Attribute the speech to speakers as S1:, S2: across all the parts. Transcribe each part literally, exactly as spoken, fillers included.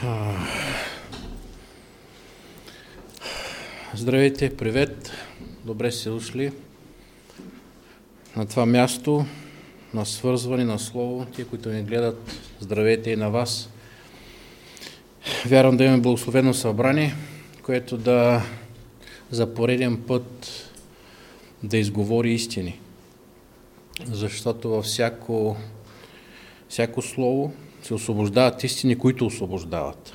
S1: Здравейте, привет, добре сте дошли на това място, на свързване на Слово. Тие, които ни гледат, здравейте и на вас. Вярвам да имаме благословено събрание, което да за пореден път да изговори истини. Защото във всяко, всяко слово се освобождават истини, които освобождават.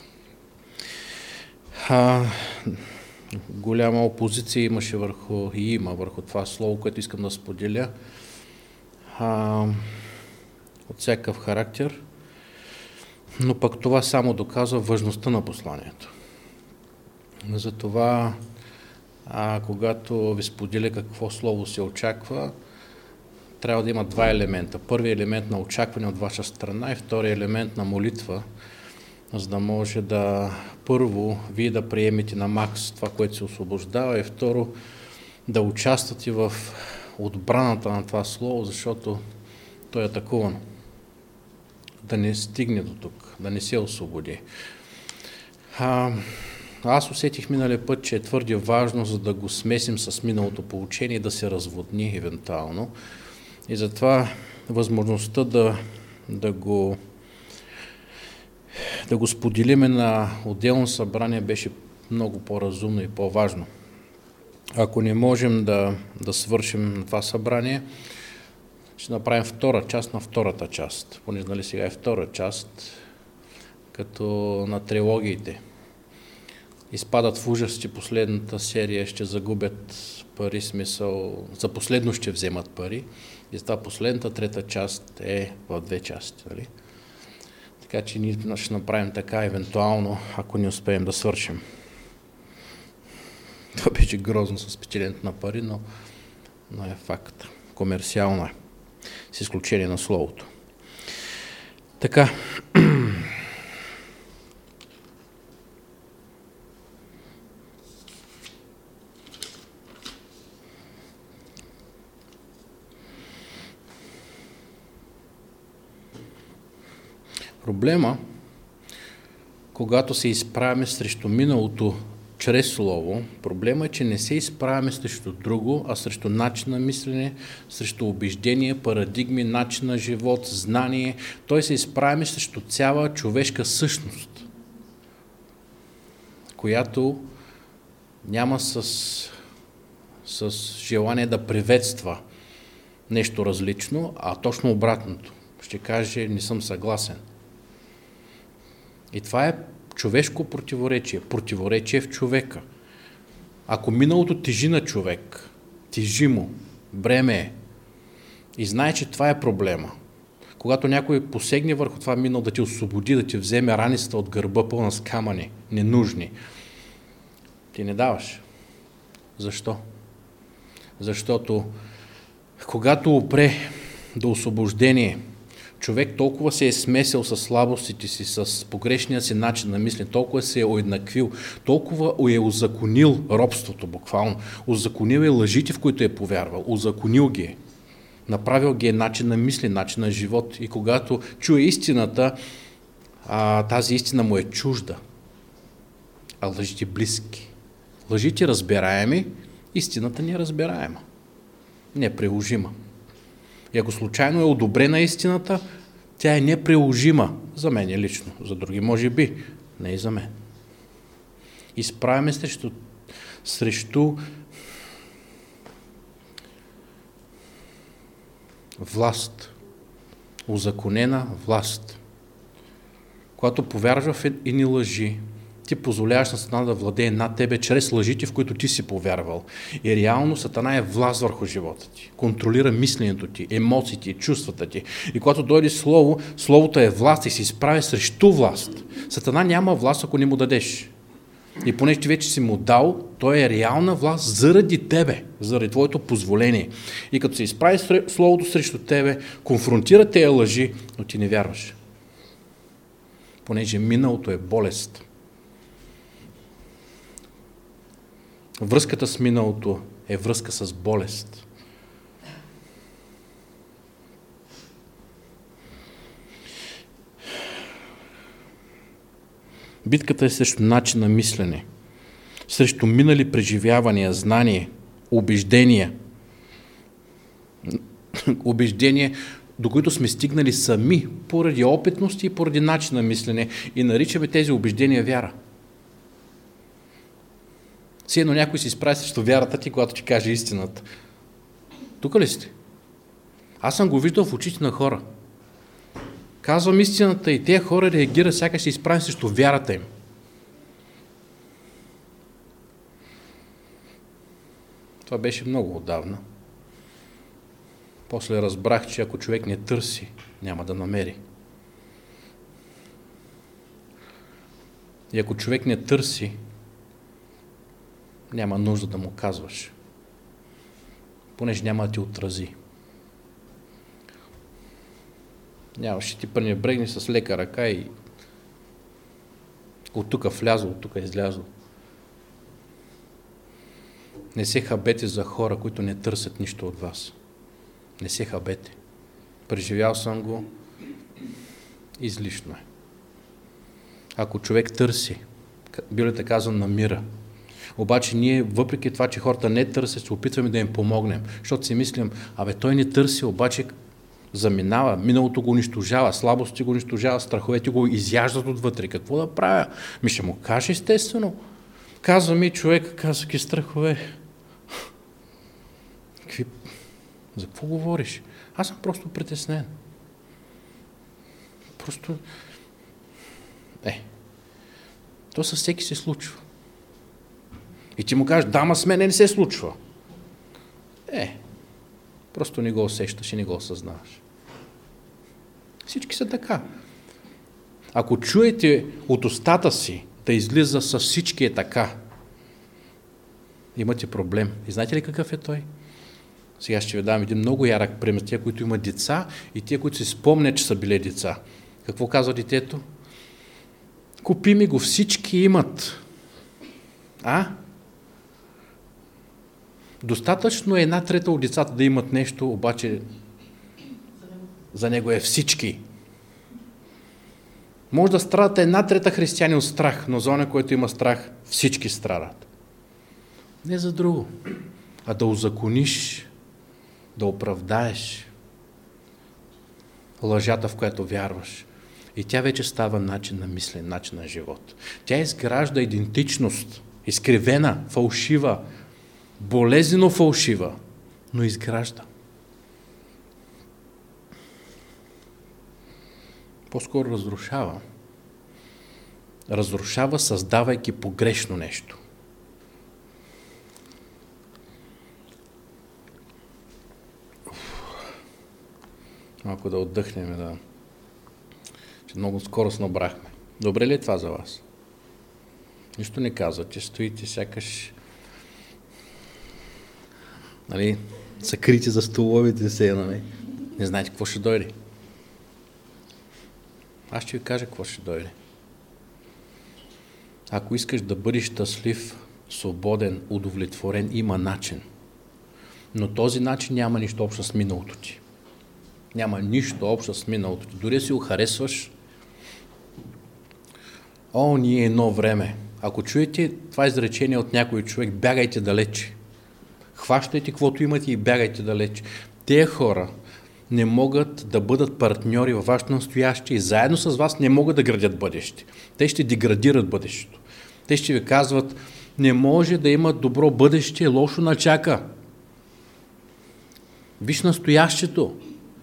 S1: А, голяма опозиция имаше върху, и има върху това слово, което искам да споделя, а, от всякакъв характер, но пък това само доказва важността на посланието. Затова, а, когато ви споделя какво слово се очаква, трябва да има два елемента. Първият елемент на очакване от ваша страна и вторият елемент на молитва, за да може да първо вие да приемете на макс това, което се освобождава, и второ да участвате в отбраната на това слово, защото то е атакувано. Да не стигне до тук, да не се освободи. А, аз усетих миналия път, че е твърде важно, за да го смесим с миналото поучение и да се разводни евентуално. И затова възможността да, да го да го споделиме на отделно събрание беше много по-разумно и по-важно. Ако не можем да, да свършим това събрание, ще направим втора част на втората част. Понеже нали сега е втора част, като на трилогиите. Изпадат в ужас, че последната серия ще загубят пари, смисъл, за последно ще вземат пари. И затова последната трета част е в две части. Нали? Така че ние ще направим така, евентуално, ако не успеем да свършим. Това беше грозно с печеленето на пари, но, но е факт. Комерциално е. С изключение на словото. Така. Проблема, когато се изправяме срещу миналото чрез слово, проблема е, че не се изправяме срещу друго, а срещу начин на мислене, срещу убеждение, парадигми, начин на живот, знание. Той се изправяме срещу цяла човешка същност, която няма с, с желание да приветства нещо различно, а точно обратното. Ще каже, не съм съгласен. И това е човешко противоречие, противоречие в човека. Ако миналото тежи на човек, тежи му, бреме е, и знае, че това е проблема, когато някой посегне върху това минало да ти освободи, да ти вземе раницата от гърба пълна с камъни, ненужни, ти не даваш. Защо? Защото когато опре до освобождение, човек толкова се е смесил с слабостите си, с погрешния си начин на мислене, толкова се е уеднаквил, толкова е узаконил робството буквално, узаконил е лъжите, в които е повярвал, узаконил ги е, направил ги е начин на мислене, начин на живот. И когато чуе истината, а, тази истина му е чужда, а лъжите близки. Лъжите разбираеми, истината не е разбираема, не е приложима. И ако случайно е одобрена истината, тя е неприложима за мен лично, за други може би, не и за мен. Изправяме срещу, срещу власт, узаконена власт. Когато повярваш в едни лъжи, ти позволяваш на Сатана да владее над тебе чрез лъжите, в които ти си повярвал. И реално Сатана е власт върху живота ти. Контролира мисленето ти, емоциите, чувствата ти. И когато дойде слово, словото е власт и се изправя срещу власт. Сатана няма власт, ако не му дадеш. И понеже ти вече си му дал, той е реална власт заради тебе, заради твоето позволение. И като се изправи словото срещу тебе, конфронтира тези лъжи, но ти не вярваш. Понеже миналото е болест. Връзката с миналото е връзка с болест. Битката е срещу начин на мислене, срещу минали преживявания, знание, убеждения. Убеждения, до които сме стигнали сами, поради опитност и поради начин на мислене, и наричаме тези убеждения вяра. Си едно някой си изправи срещу вярата ти, когато ти каже истината. Тук ли сте? Аз съм го виждал в очите на хора. Казвам истината и тези хора реагират, сякаш се изправи срещу вярата им. Това беше много отдавна. После разбрах, че ако човек не търси, няма да намери. И ако човек не търси, няма нужда да му казваш, понеже няма да ти отрази. Няма, ще ти пренебрегне с лека ръка и от тук влязло, от тук излязло. Не се хабете за хора, които не търсят нищо от вас. Не се хабете. Преживял съм го, излишно е. Ако човек търси, Библията казва, намира. Обаче ние, въпреки това, че хората не търсят, се опитваме да им помогнем, защото си мислим, абе той не търси, обаче заминава, миналото го унищожава, слабости го унищожава, страховете го изяждат отвътре. Какво да правя? Ми ще му каже естествено. Казва ми човек, казва ки страхове. Какви... За какво говориш? Аз съм просто притеснен. Просто... Е, то със всеки се случва. И ти му кажеш, да, ма с мене не се случва. Е, просто не го усещаш и не го осъзнаваш. Всички са така. Ако чуете от устата си да излиза с всички е така, имате проблем. И знаете ли какъв е той? Сега ще ви дам един много ярък пример. Тия, които имат деца и тия, които си спомнят, че са били деца. Какво казва детето? Купи ми го, всички имат. А? Достатъчно е една трета от децата да имат нещо, обаче за него е всички. Може да страдат една трета християни от страх, но за оня, който има страх, всички страдат. Не за друго, а да узакониш, да оправдаеш лъжата, в която вярваш. И тя вече става начин на мислене, начин на живот. Тя изгражда идентичност, изкривена, фалшива, болезнено фалшива, но изгражда. По-скоро разрушава. Разрушава, създавайки погрешно нещо. Малко да отдъхнем, да... Че много скоро се набрахме. Добре ли е това за вас? Нищо не казвате, стоите сякаш... Нали, съкрити за столовите се, нали? Не знаете какво ще дойде. Аз ще ви кажа какво ще дойде. Ако искаш да бъдеш щастлив, свободен, удовлетворен, има начин. Но този начин няма нищо общо с миналото ти. Няма нищо общо с миналото ти. Дори си го харесваш. О, ние едно време. Ако чуете това изречение от някой човек, бягайте далече. Хващайте каквото имате и бягайте далеч. Те хора не могат да бъдат партньори във вашето настояще и заедно с вас не могат да градят бъдеще. Те ще деградират бъдещето. Те ще ви казват, не може да има добро бъдеще, лошо начака. Виж настоящето.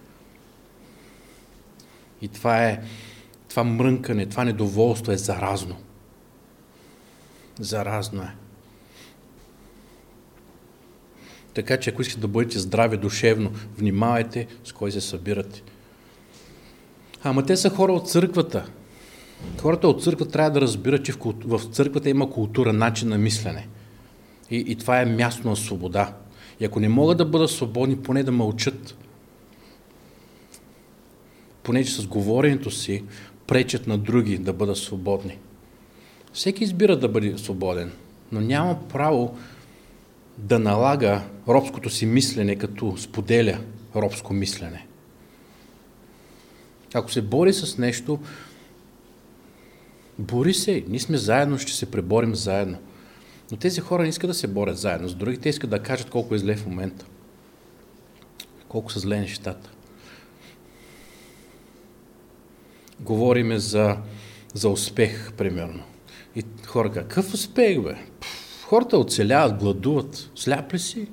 S1: И това е, това мрънкане, това недоволство е заразно. Заразно е. Така че ако искате да бъдете здрави душевно, внимавайте с кой се събирате. Ама те са хора от църквата. Хората от църквата трябва да разбират, че в, в църквата има култура, начин на мислене. И, и това е място на свобода. И ако не могат да бъдат свободни, поне да мълчат. Понеже с говоренето си пречат на други да бъдат свободни. Всеки избира да бъде свободен, но няма право да налага робското си мислене, като споделя робско мислене. Ако се бори с нещо, Бори се, ние сме заедно, ще се преборим заедно. Но тези хора не искат да се борят заедно с другите, искат да кажат колко е зле в момента. Колко са зле нещата. Говориме за, за успех, примерно. И хора казват, какъв успех, бе? Пф, хората оцеляват, гладуват. Сляп ли си?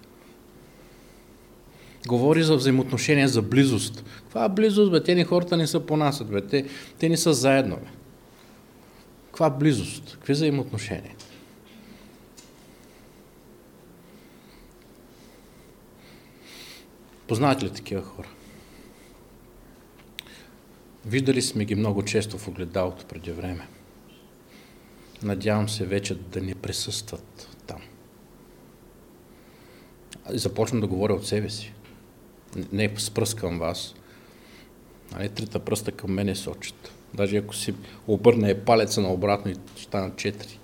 S1: Говори за взаимоотношения, за близост. Каква близост, бе? Те ни хората не са понасят, бе. Те, те не са заедно, бе. Каква близост? Какви взаимоотношения? Познавате ли такива хора? Виждали сме ги много често в огледалото преди време. Надявам се вече да не присъстват там. И започвам да говоря от себе си. Не спръскам вас. Нали, трите пръста към мене сочат. Даже ако си обърне палеца на обратно и станат четири.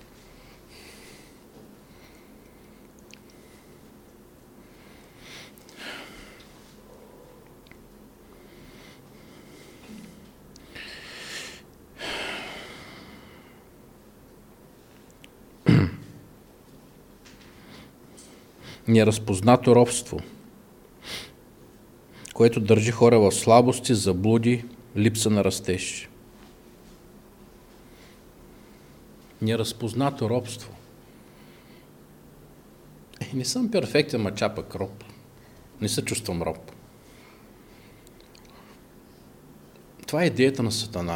S1: Неразпознато робство, което държи хора в слабости, заблуди, липса на растеж. Неразпознато робство. Е, не съм перфектен, ма чапък роб. Не се чувствам роб. Това е идеята на Сатана.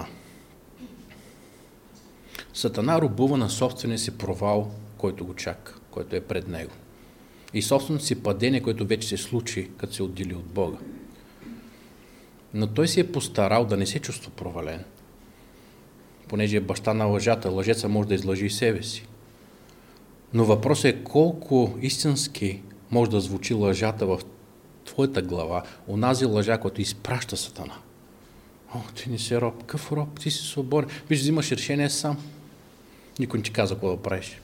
S1: Сатана робува на собствения си провал, който го чака, който е пред него. И собственото си падение, което вече се случи, като се отдели от Бога. Но той си е постарал да не се чувства провален, понеже е баща на лъжата. Лъжеца може да излъжи и себе си. Но въпросът е колко истински може да звучи лъжата в твоята глава, онази лъжа, която изпраща Сатана. О, ти не си роб. Какъв роб? Ти си свободен. Виж, взимаш решение сам. Никой не ти каза какво да правиш.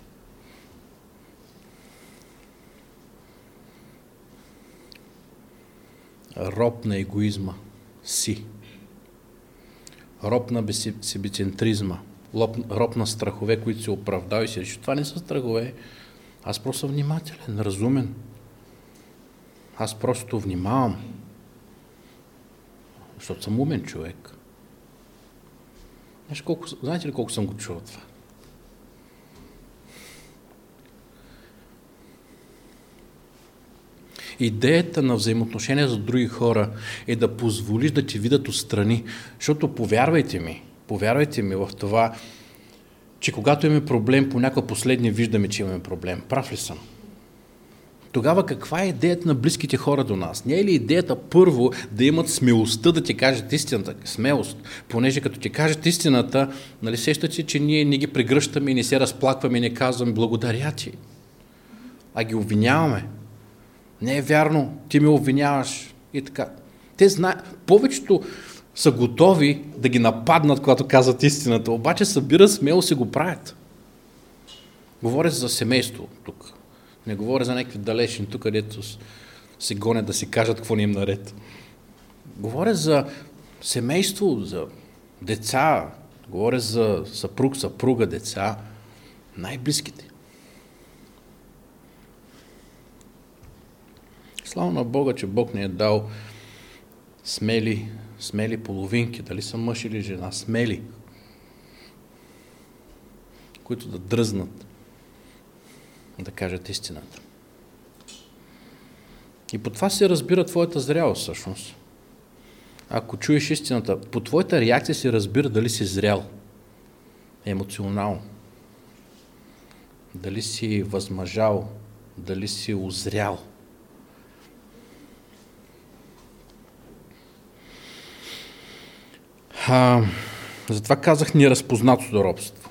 S1: Роб на егоизма си. Роб на себецентризма. Роб на страхове, които се оправдава и си реши. Това не са страхове. Аз просто съм внимателен, разумен. Аз просто внимавам. Защото съм умен човек. Знаеш колко, знаете ли колко съм го чувал това? Идеята на взаимоотношения с други хора е да позволиш да ти видят отстрани. Защото повярвайте ми, повярвайте ми в това, че когато имаме проблем, понякога последни виждаме, че имаме проблем. Прав ли съм? Тогава каква е идеята на близките хора до нас? Не е ли идеята първо да имат смелостта да ти кажат истината? Смелост. Понеже като ти кажат истината, нали сещате се, че ние не ги прегръщаме и не се разплакваме и не казваме благодаря ти. А ги обвиняваме. Не е вярно, ти ме обвиняваш и така. Те знаят, повечето са готови да ги нападнат, когато казват истината, обаче събира смело се го правят. Говоря за семейство тук. Не говоря за някакви далечни тук, където се гонят да си кажат какво ни им наред. Говоря за семейство, за деца, говоря за съпруг, съпруга, деца, най-близките. Слава на Бога, че Бог ни е дал смели, смели половинки, дали са мъж или жена, смели, които да дръзнат да кажат истината. И по това се разбира твоята зрялост всъщност. Ако чуеш истината, по твоята реакция се разбира дали си зрял, емоционално, дали си възмъжал, дали си озрял. А, затова казах неразпознатото робство.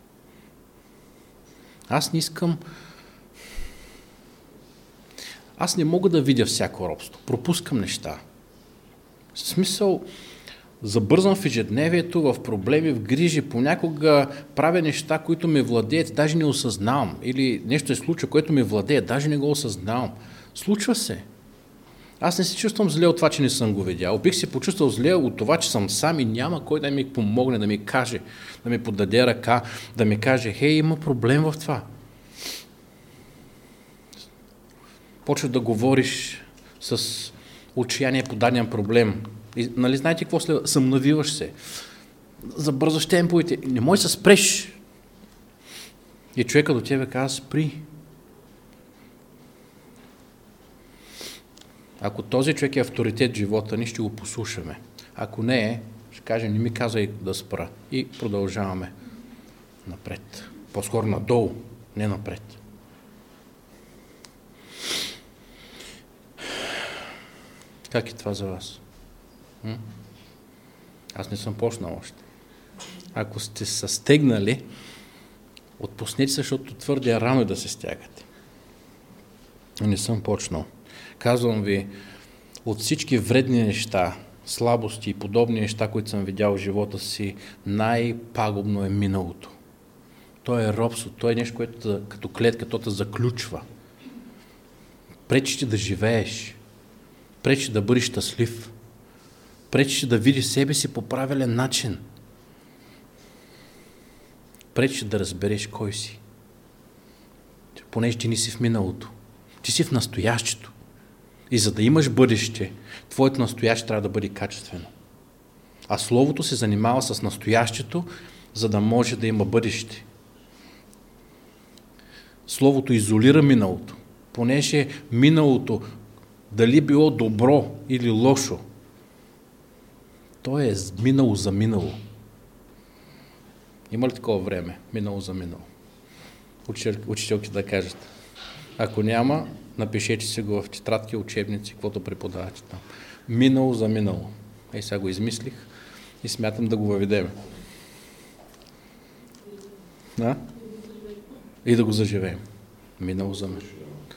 S1: Аз не искам... Аз не мога да видя всяко робство. Пропускам неща. В смисъл, забързам в ежедневието, в проблеми, в грижи, понякога правя неща, които ме владеят, даже не осъзнавам. Или нещо е случва, което ме владее, даже не го осъзнавам. Случва се. Аз не се чувствам зле от това, че не съм го видял. Бих се почувствал зле от това, че съм сам и няма кой да ми помогне, да ми каже, да ми подаде ръка, да ми каже, хей, има проблем в това. Почва да говориш с отчаяние по даден проблем. И, нали знаете какво следва? Съмнавиваш се. Забързаш темповете. Не можеш да се спреш. И човека до тебе казва, спри. Ако този човек е авторитет в живота ни, ще го послушаме. Ако не е, ще каже, не ми казай да спра. И продължаваме напред. По-скоро надолу, не напред. Как е това за вас? М? Аз не съм почнал още. Ако сте се стегнали, отпуснете се, защото твърде рано е да се стягате. Не съм почнал. Казвам ви, от всички вредни неща, слабости и подобни неща, които съм видял в живота си, най-пагубно е миналото. То е робство, то е нещо, което като клетка, то те заключва. Пречи ти да живееш, пречи да бъдеш щастлив, пречи ти да видиш себе си по правилен начин, пречи да разбереш кой си. Понеже ти не си в миналото, ти си в настоящето. И за да имаш бъдеще, твоето настояще трябва да бъде качествено. А Словото се занимава с настоящето, за да може да има бъдеще. Словото изолира миналото, понеже миналото, дали било добро или лошо, то е минало за минало. Има ли такова време? Минало за минало. Учителки да кажат. Ако няма, напишете си го в тетрадки, учебници, каквото преподавате там. Минало за минало. Ей, сега го измислих и смятам да го въведем. Да? И да го заживеем. Минало за минало.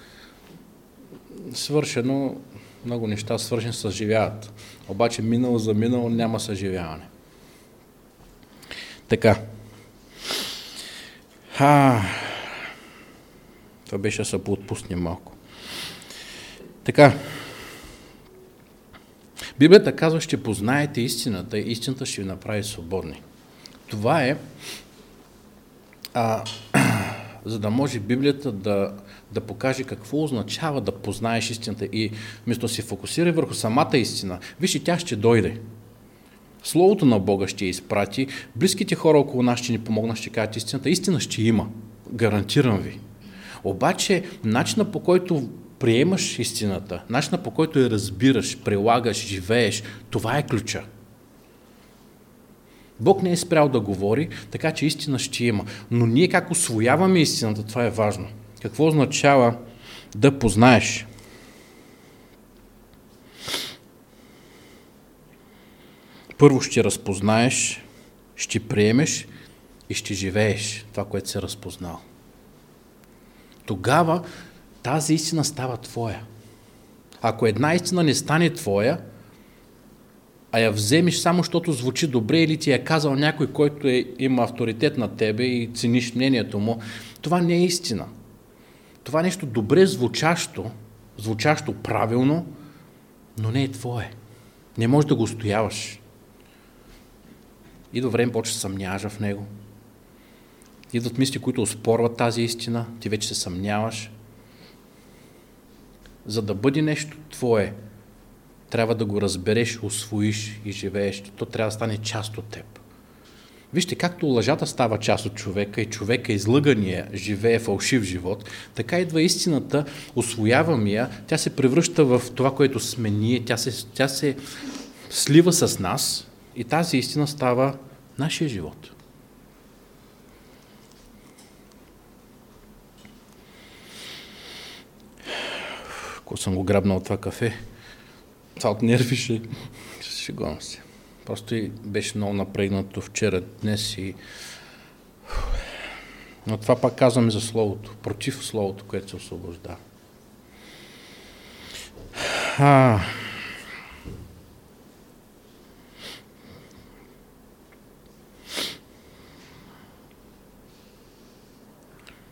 S1: Свършено, много неща свършени се съживяват. Обаче минало за минало няма съживяване. Така. А, това беше да се поотпуснем малко. Така. Библията казва, ще познаете истината и истината ще ви направи свободни. Това е, а, за да може Библията да, да покаже какво означава да познаеш истината и вместо да се фокусира върху самата истина, вижте, тя ще дойде. Словото на Бога ще изпрати, близките хора около нас ще ни помогнат, ще кажат истината. Истина ще има, гарантирам ви. Обаче, начина по който приемаш истината, начина по който я разбираш, прилагаш, живееш, това е ключа. Бог не е спрял да говори, така че истина ще има. Но ние как усвояваме истината, това е важно. Какво означава да познаеш? Първо ще разпознаеш, ще приемеш и ще живееш това, което си разпознал. Тогава тази истина става твоя. Ако една истина не стане твоя, а я вземеш само, защото звучи добре или ти е казал някой, който е, има авторитет над тебе и цениш мнението му, това не е истина. Това е нещо добре звучащо, звучащо правилно, но не е твое. Не можеш да го устояваш. И до време почваш да съмняваш в него. Идват мисли, които оспорват тази истина, ти вече се съмняваш. За да бъде нещо твое, трябва да го разбереш, усвоиш и живееш. То трябва да стане част от теб. Вижте, както лъжата става част от човека и човека излъгания живее фалшив живот, така идва истината, усвояваме я, тя се превръща в това, което сме ние, тя се, тя се слива с нас и тази истина става нашия живот. Ако съм го грабнал това кафе, това от нерви ще шегувам се. Просто и беше много напрегнато вчера, днес и... Но това пак казваме за Словото, против Словото, което се освобождава. А...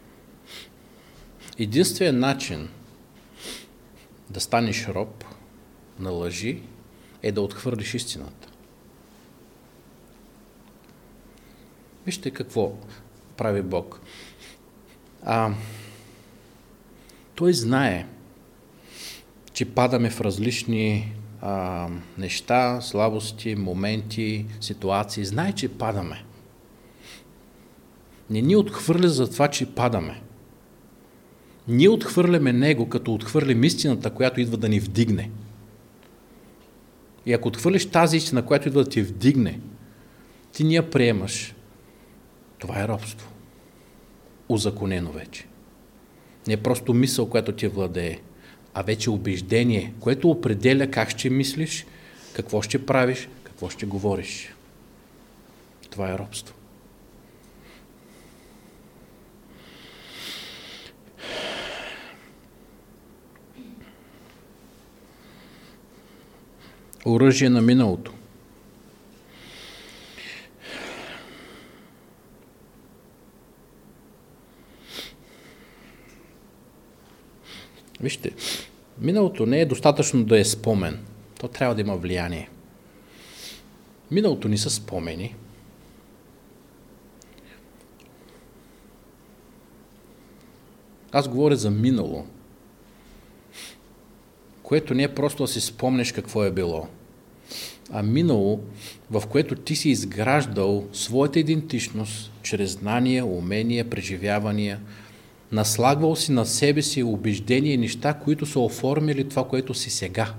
S1: Единственият начин да станеш роб на лъжи е да отхвърлиш истината. Вижте какво прави Бог. А, той знае, че падаме в различни а, неща, слабости, моменти, ситуации. Знае, че падаме. Не ни отхвърля за това, че падаме. Ние отхвърляме Него, като отхвърлим истината, която идва да ни вдигне. И ако отхвърлиш тази истина, която идва да ти вдигне, ти не я приемаш. Това е робство. Узаконено вече. Не е просто мисъл, която ти владее, а вече убеждение, което определя как ще мислиш, какво ще правиш, какво ще говориш. Това е робство. Оръжие на миналото. Вижте, миналото не е достатъчно да е спомен. То трябва да има влияние. Миналото ни са спомени. Аз говоря за минало, което не е просто да си спомнеш какво е било, а минало, в което ти си изграждал своята идентичност чрез знания, умения, преживявания, наслагвал си на себе си убеждения и неща, които са оформили това, което си сега.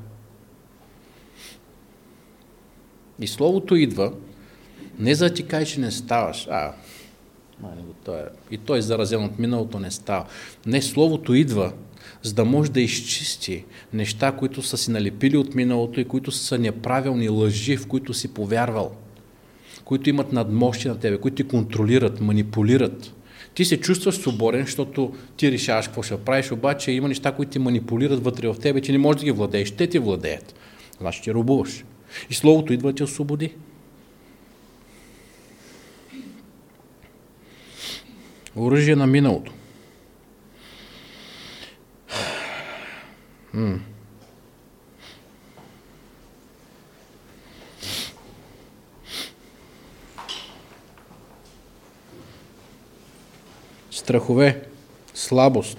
S1: И словото идва не за да ти каже, че не ставаш. А, и той е заразен от миналото, не става. Не, словото идва, за да може да изчисти неща, които са си налепили от миналото и които са неправилни лъжи, в които си повярвал, които имат надмощие на тебе, които ти контролират, манипулират. Ти се чувстваш свободен, защото ти решаваш какво ще правиш, обаче има неща, които ти манипулират вътре в тебе, че не можеш да ги владееш, те ти владеят. Значи ти робуваш. И словото идва да те освободи. Оръжие на миналото. М. Страхове, слабост.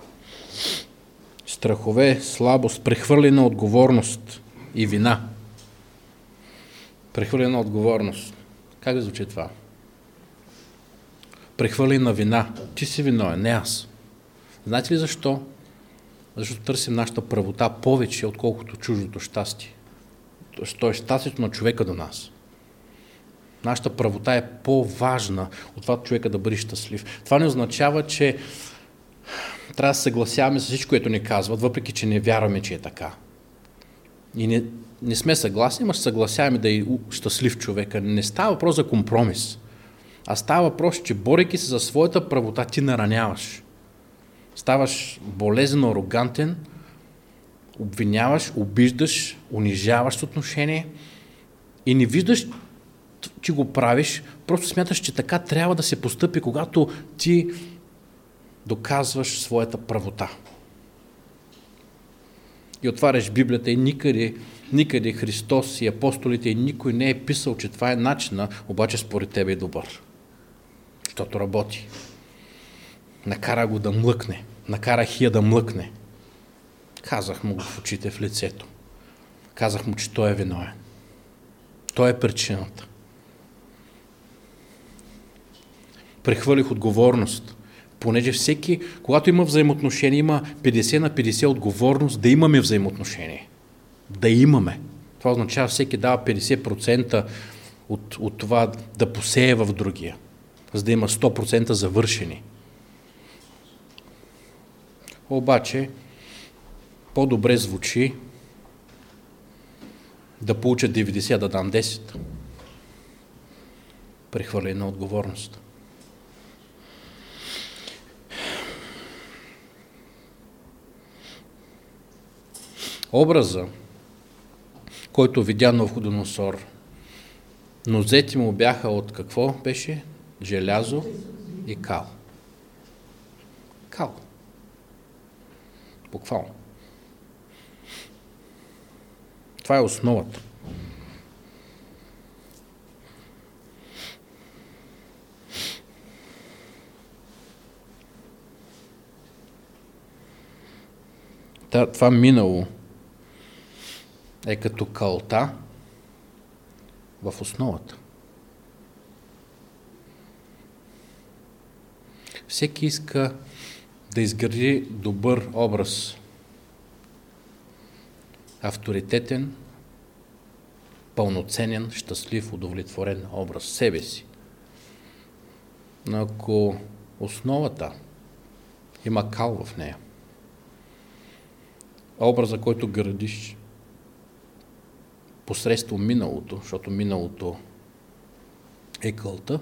S1: Страхове, слабост, прехвърлена отговорност и вина. Прехвърлена отговорност. Как да звучи това? Прехвърлена вина. Ти си виновен, не аз. Знаете ли защо? Защото търсим нашата правота повече, отколкото чуждото щастие. То е щастието на човека до нас. Нашата правота е по-важна от това човека да бъде щастлив. Това не означава, че трябва да се съгласяваме с всичко, което ни казват, въпреки че не вярваме, че е така. И не, не сме съгласни, ама ще съгласяваме да е щастлив човека. Не става въпрос за компромис, а става въпрос, че борейки се за своята правота, ти нараняваш. Ставаш болезнено арогантен, обвиняваш, обиждаш, унижаваш отношение и не виждаш, че го правиш, просто смяташ, че така трябва да се постъпи, когато ти доказваш своята правота. И отваряш Библията и никъде, никъде Христос и апостолите и никой не е писал, че това е начина, обаче според тебе е добър. Защото работи. Накара го да млъкне. Накара Хия да млъкне. Казах му го в очите, в лицето. Казах му, че той е виновен. Той е причината. Прехвърлих отговорност. Понеже всеки, когато има взаимоотношение, има петдесет на петдесет отговорност да имаме взаимоотношение. Да имаме. Това означава всеки дава петдесет процента от, от това да посее в другия, за да има сто процента завършени. Обаче, по-добре звучи да получа деветдесет, да дам десет. Прехвърляне на отговорност. Образа, който видя Навуходоносор, нозете му бяха от какво беше? Желязо и кал. Кал. Буквално. това е основата. Това минало е като калта в основата. Всеки иска да изгради добър образ, авторитетен, пълноценен, щастлив, удовлетворен образ себе си. Но ако основата има кал в нея, образа, който градиш посредством миналото, защото миналото е кълта,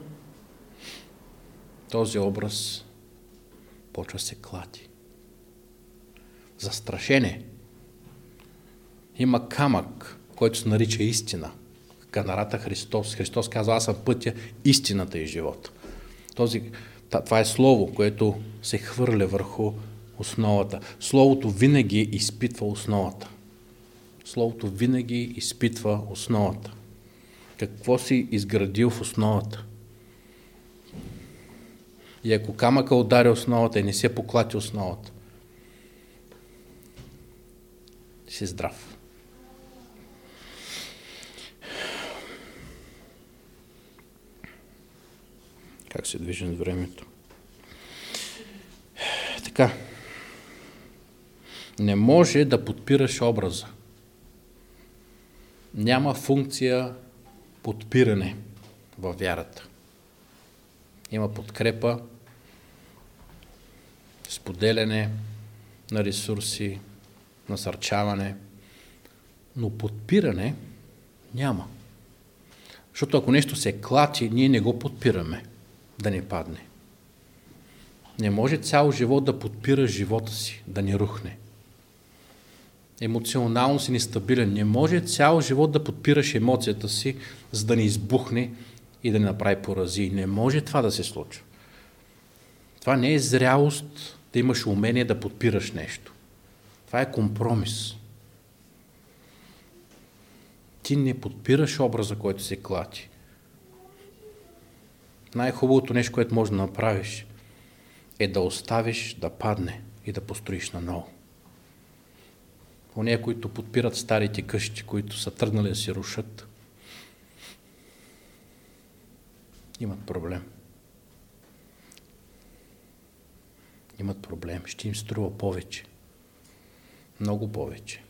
S1: този образ почва се клати. Застрашене. Има камък, който се нарича истина. Канарата Христос. Христос казва: аз съм пътя, истината и живота. Този, това е слово, което се хвърля върху основата. Словото винаги изпитва основата. Словото винаги изпитва основата. Какво си изградил в основата? И ако камъка удари основата и не се поклати основата, си здрав. Как се движим с времето? Така. Не може да подпираш образа. Няма функция подпиране във вярата. Има подкрепа, споделяне на ресурси, насърчаване, но подпиране няма. Защото ако нещо се клати, ние не го подпираме да не падне. Не може цял живот да подпира живота си, да не рухне. Емоционално си нестабилен. Не може цял живот да подпираш емоцията си, за да не избухне и да не направи поразии. Не може това да се случва. Това не е зрялост да имаш умение да подпираш нещо. Това е компромис. Ти не подпираш образа, който се клати. Най-хубавото нещо, което можеш да направиш, е да оставиш да падне и да построиш наново. Онези, които подпират старите къщи, които са тръгнали да се рушат, имат проблем. Имат проблем. Ще им струва повече. Много повече.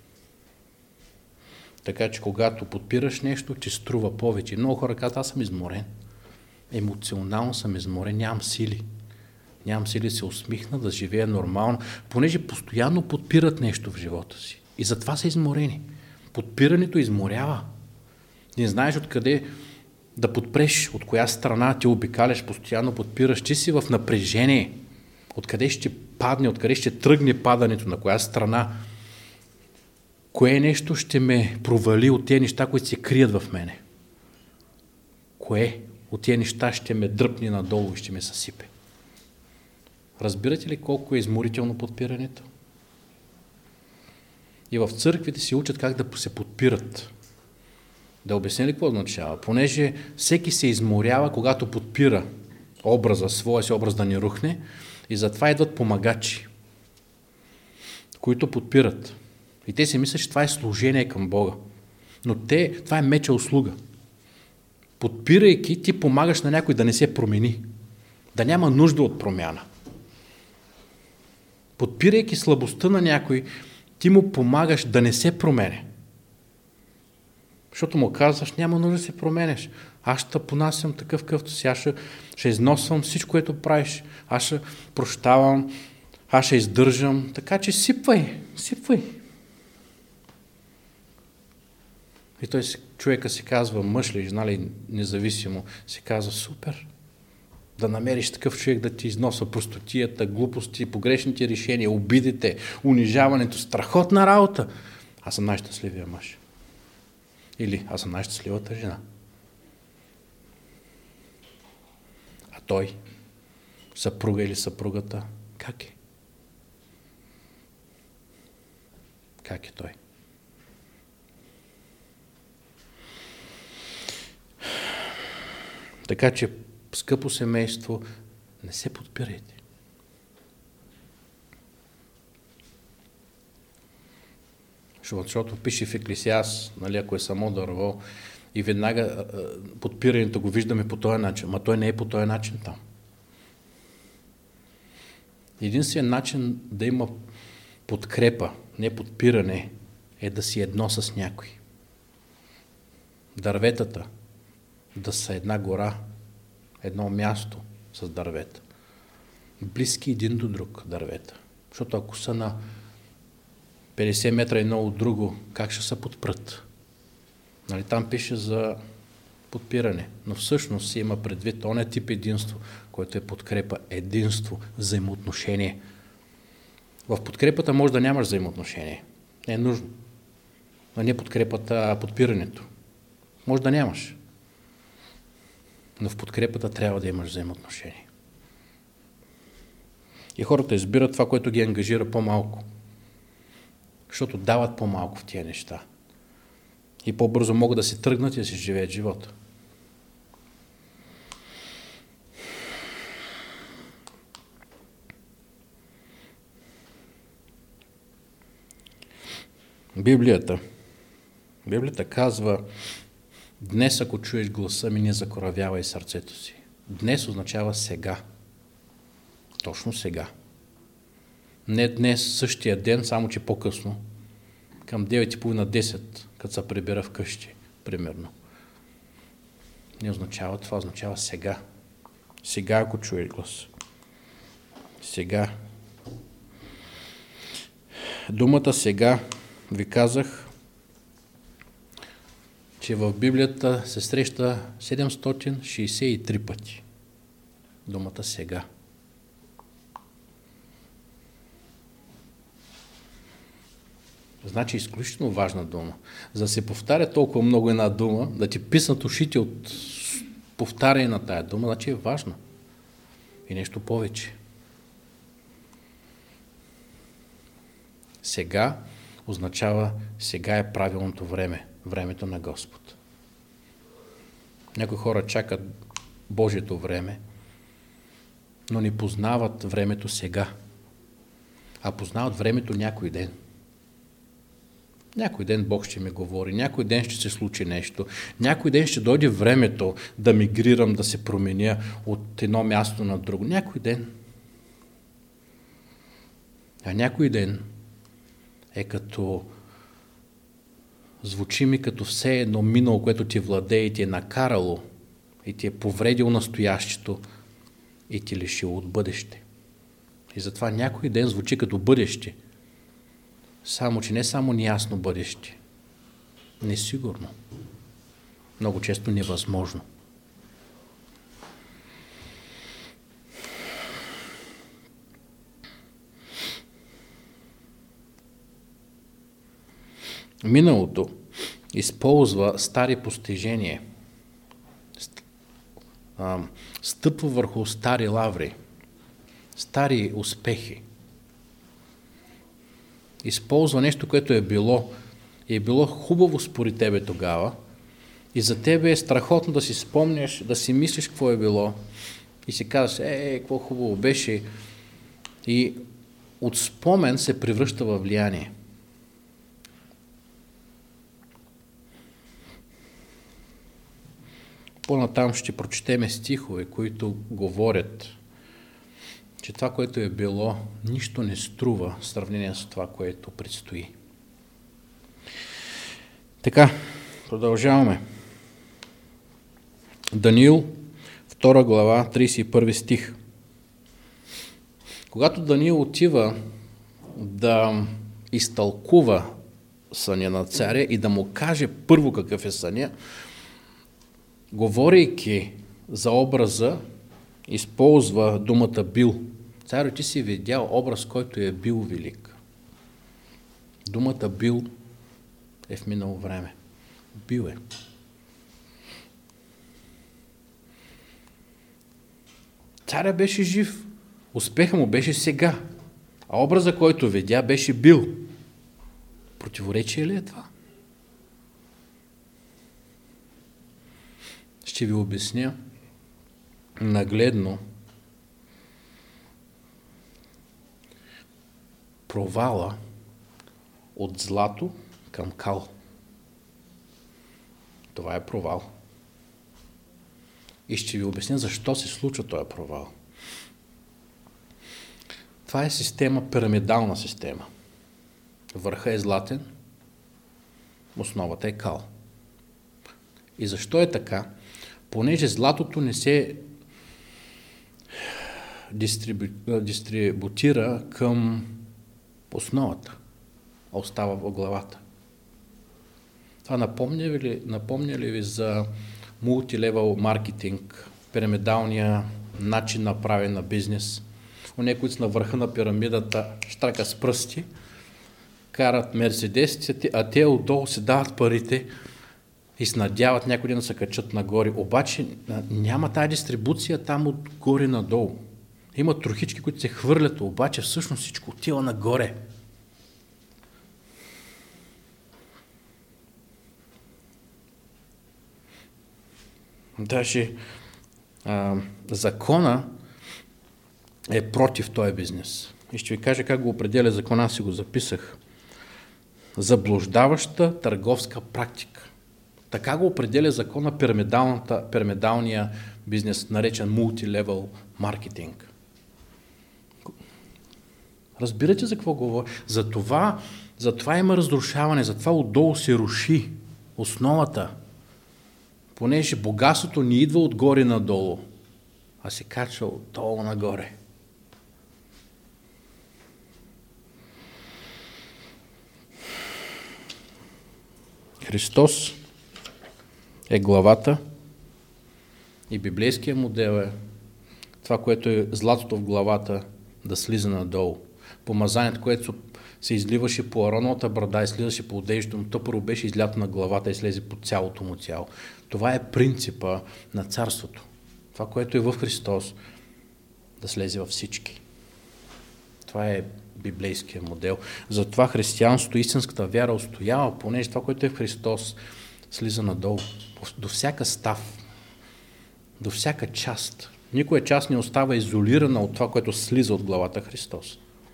S1: Така че, когато подпираш нещо, ти струва повече. Много хора казват: аз съм изморен. Емоционално съм изморен, нямам сили. Нямам сили да се усмихна, да живея нормално, понеже постоянно подпират нещо в живота си. И затова са изморени. Подпирането изморява. Не знаеш откъде да подпреш, от коя страна ти обикаляш, постоянно подпираш, ти си в напрежение. Откъде ще падне, откъде ще тръгне падането, на коя страна. Кое нещо ще ме провали от тези неща, които се крият в мене? Кое от тези неща ще ме дръпне надолу и ще ме съсипе? Разбирате ли колко е изморително подпирането? И в църквите се учат как да се подпират. Да обясня ли какво означава? Понеже всеки се изморява, когато подпира образа, своя си образ да не рухне, и затова идват помагачи, които подпират. И те си мислят, че това е служение към Бога. Но те, това е меча услуга. Подпирайки, ти помагаш на някой да не се промени, да няма нужда от промяна. Подпирайки слабостта на някой, ти му помагаш да не се промене. Защото му казваш: няма нужда да се променеш. Аз ще понасям такъв къвто си, аз ще, ще износвам всичко, което правиш. Аз ще прощавам, аз ще издържам. Така че сипвай, сипвай. И той човека си казва, мъж ли, жена ли, независимо, си казва: супер. Да намериш такъв човек да ти износва простотията, глупости, погрешните решения, обидите, унижаването, страхотна работа. Аз съм най-щастливия мъж. Или аз съм най-щастливата жена. А той, съпруга или съпругата, как е? Как е той? Така че, скъпо семейство, не се подпирайте. Защото пише в Еклесиаст, нали, ако е само дърво, и веднага подпирането го виждаме по този начин. Ма той не е по този начин там. Единствен начин да има подкрепа, не подпиране, е да си едно с някой. Дърветата да са една гора, едно място с дървета. Близки един до друг дървета. Защото ако са на петдесет метра едно от друго, как ще се подпрат? Нали, там пише за подпиране, но всъщност си има предвид оня тип единство, което е подкрепа, единство, взаимоотношение. В подкрепата може да нямаш взаимоотношение. Не е нужно. Но не подкрепата, а подпирането. Може да нямаш. Но в подкрепата трябва да имаш взаимоотношение. И хората избират това, което ги ангажира по-малко. Защото дават по-малко в тия неща. И по-бързо могат да се тръгнат и да си живеят живота. Библията. Библията казва: днес, ако чуеш гласа ми, не закоравявай сърцето си. Днес означава сега. Точно сега. Не днес, същия ден, само че по-късно. Към девет и половина десет, като се прибера вкъщи, примерно. Не означава това, означава сега. Сега, ако чуеш глас. Сега. Думата сега, ви казах, че в Библията се среща седемстотин шейсет и три пъти. Думата сега. Значи изключително важна дума. За да се повтаря толкова много една дума, да ти писнат ушите от повтаряне на тая дума, значи е важно. И нещо повече. Сега означава, сега е правилното време. Времето на Господ. Някои хора чакат Божието време, но не познават времето сега, а познават времето някой ден. Някой ден Бог ще ми говори, някой ден ще се случи нещо, някой ден ще дойде времето да мигрирам, да се променя от едно място на друго. Някой ден. А някой ден е като звучи ми като все едно минало, което ти владее и ти е накарало и ти е повредил настоящето и ти лишило от бъдеще. И затова някой ден звучи като бъдеще. Само, че не само неясно бъдеще. Несигурно. Много често невъзможно. Миналото използва стари постижения, стъпва върху стари лаври, стари успехи. Използва нещо, което е било и е било хубаво според тебе тогава и за тебе е страхотно да си спомняш, да си мислиш какво е било и си казваш, е, е, какво хубаво беше и от спомен се превръща във влияние. По-натам ще прочетеме стихове, които говорят, че това, което е било, нищо не струва в сравнение с това, което предстои. Така, продължаваме. Даниил, втора глава, тридесет и първи стих. Когато Даниил отива да изтълкува съня на царя и да му каже първо какъв е съня, говорейки за образа, използва думата бил. Царю, ти си видял образ, който е бил велик. Думата бил е в минало време. Бил е. Царя беше жив. Успеха му беше сега. А образа, който видя, беше бил. Противоречие ли е това? Ще ви обясня нагледно провала от злато към кал. Това е провал. И ще ви обясня защо се случва този провал. Това е система, пирамидална система. Върха е златен, основата е кал. И защо е така? Понеже златото не се дистрибу... дистрибутира към основата, а остава в главата. Това напомня ли, напомня ли ви за мултилевел маркетинг, пирамидалния начин на правене на бизнес? Оне, които са на върха на пирамидата, штрака с пръсти, карат мерседесите, а те отдолу се дават парите и се надяват някой ден да се качат нагоре. Обаче няма тази дистрибуция там отгоре надолу. Има трохички, които се хвърлят, обаче всъщност всичко отива нагоре. Даже а, закона е против този бизнес. И ще ви кажа как го определя закона, аз си го записах. Заблуждаваща търговска практика. Така го определя закона пирамидалния бизнес, наречен мултилевел маркетинг. Разбирате за какво говоря? За това, за това има разрушаване, за това отдолу се руши основата. Понеже богатството не идва отгоре надолу, а се качва отдолу нагоре. Христос е главата и библейският модел е това, което е златото в главата, да слиза надолу. Помазанието, което се изливаше по Ароновата брада и слизаше по одеждата му, то първо беше излято на главата и слезе по цялото му тяло. Това е принципа на царството. Това, което е в Христос, да слезе във всички. Това е библейския модел. Затова християнството, истинската вяра устоява, понеже това, което е в Христос, слиза надолу. До всяка став, до всяка част. Никоя част не остава изолирана от това, което слиза от главата Христос.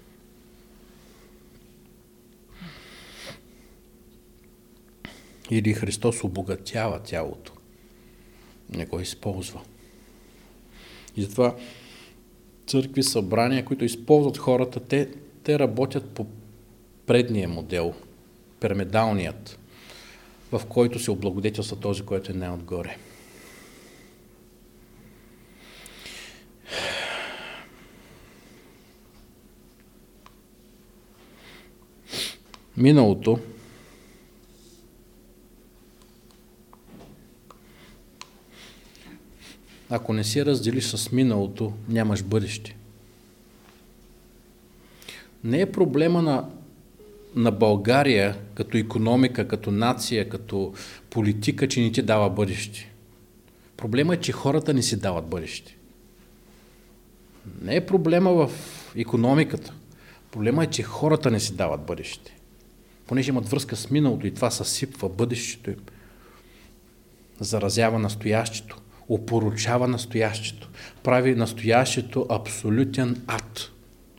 S1: Или Христос обогатява тялото. Не го използва. И затова църкви, събрания, които използват хората, те, те работят по предния модел, пирамидалният, в който се облагодетелства този, който е най-отгоре. Миналото ако не се разделиш с миналото, нямаш бъдеще. Не е проблема на, на България като икономика, като нация, като политика, че не ти дава бъдеще. Проблема е, че хората не си дават бъдеще. Не е проблема в икономиката. Проблема е, че хората не си дават бъдеще. Понеже имат връзка с миналото и това съсипва бъдещето им. Заразява настоящето. Опоручава настоящето. Прави настоящето абсолютен ад.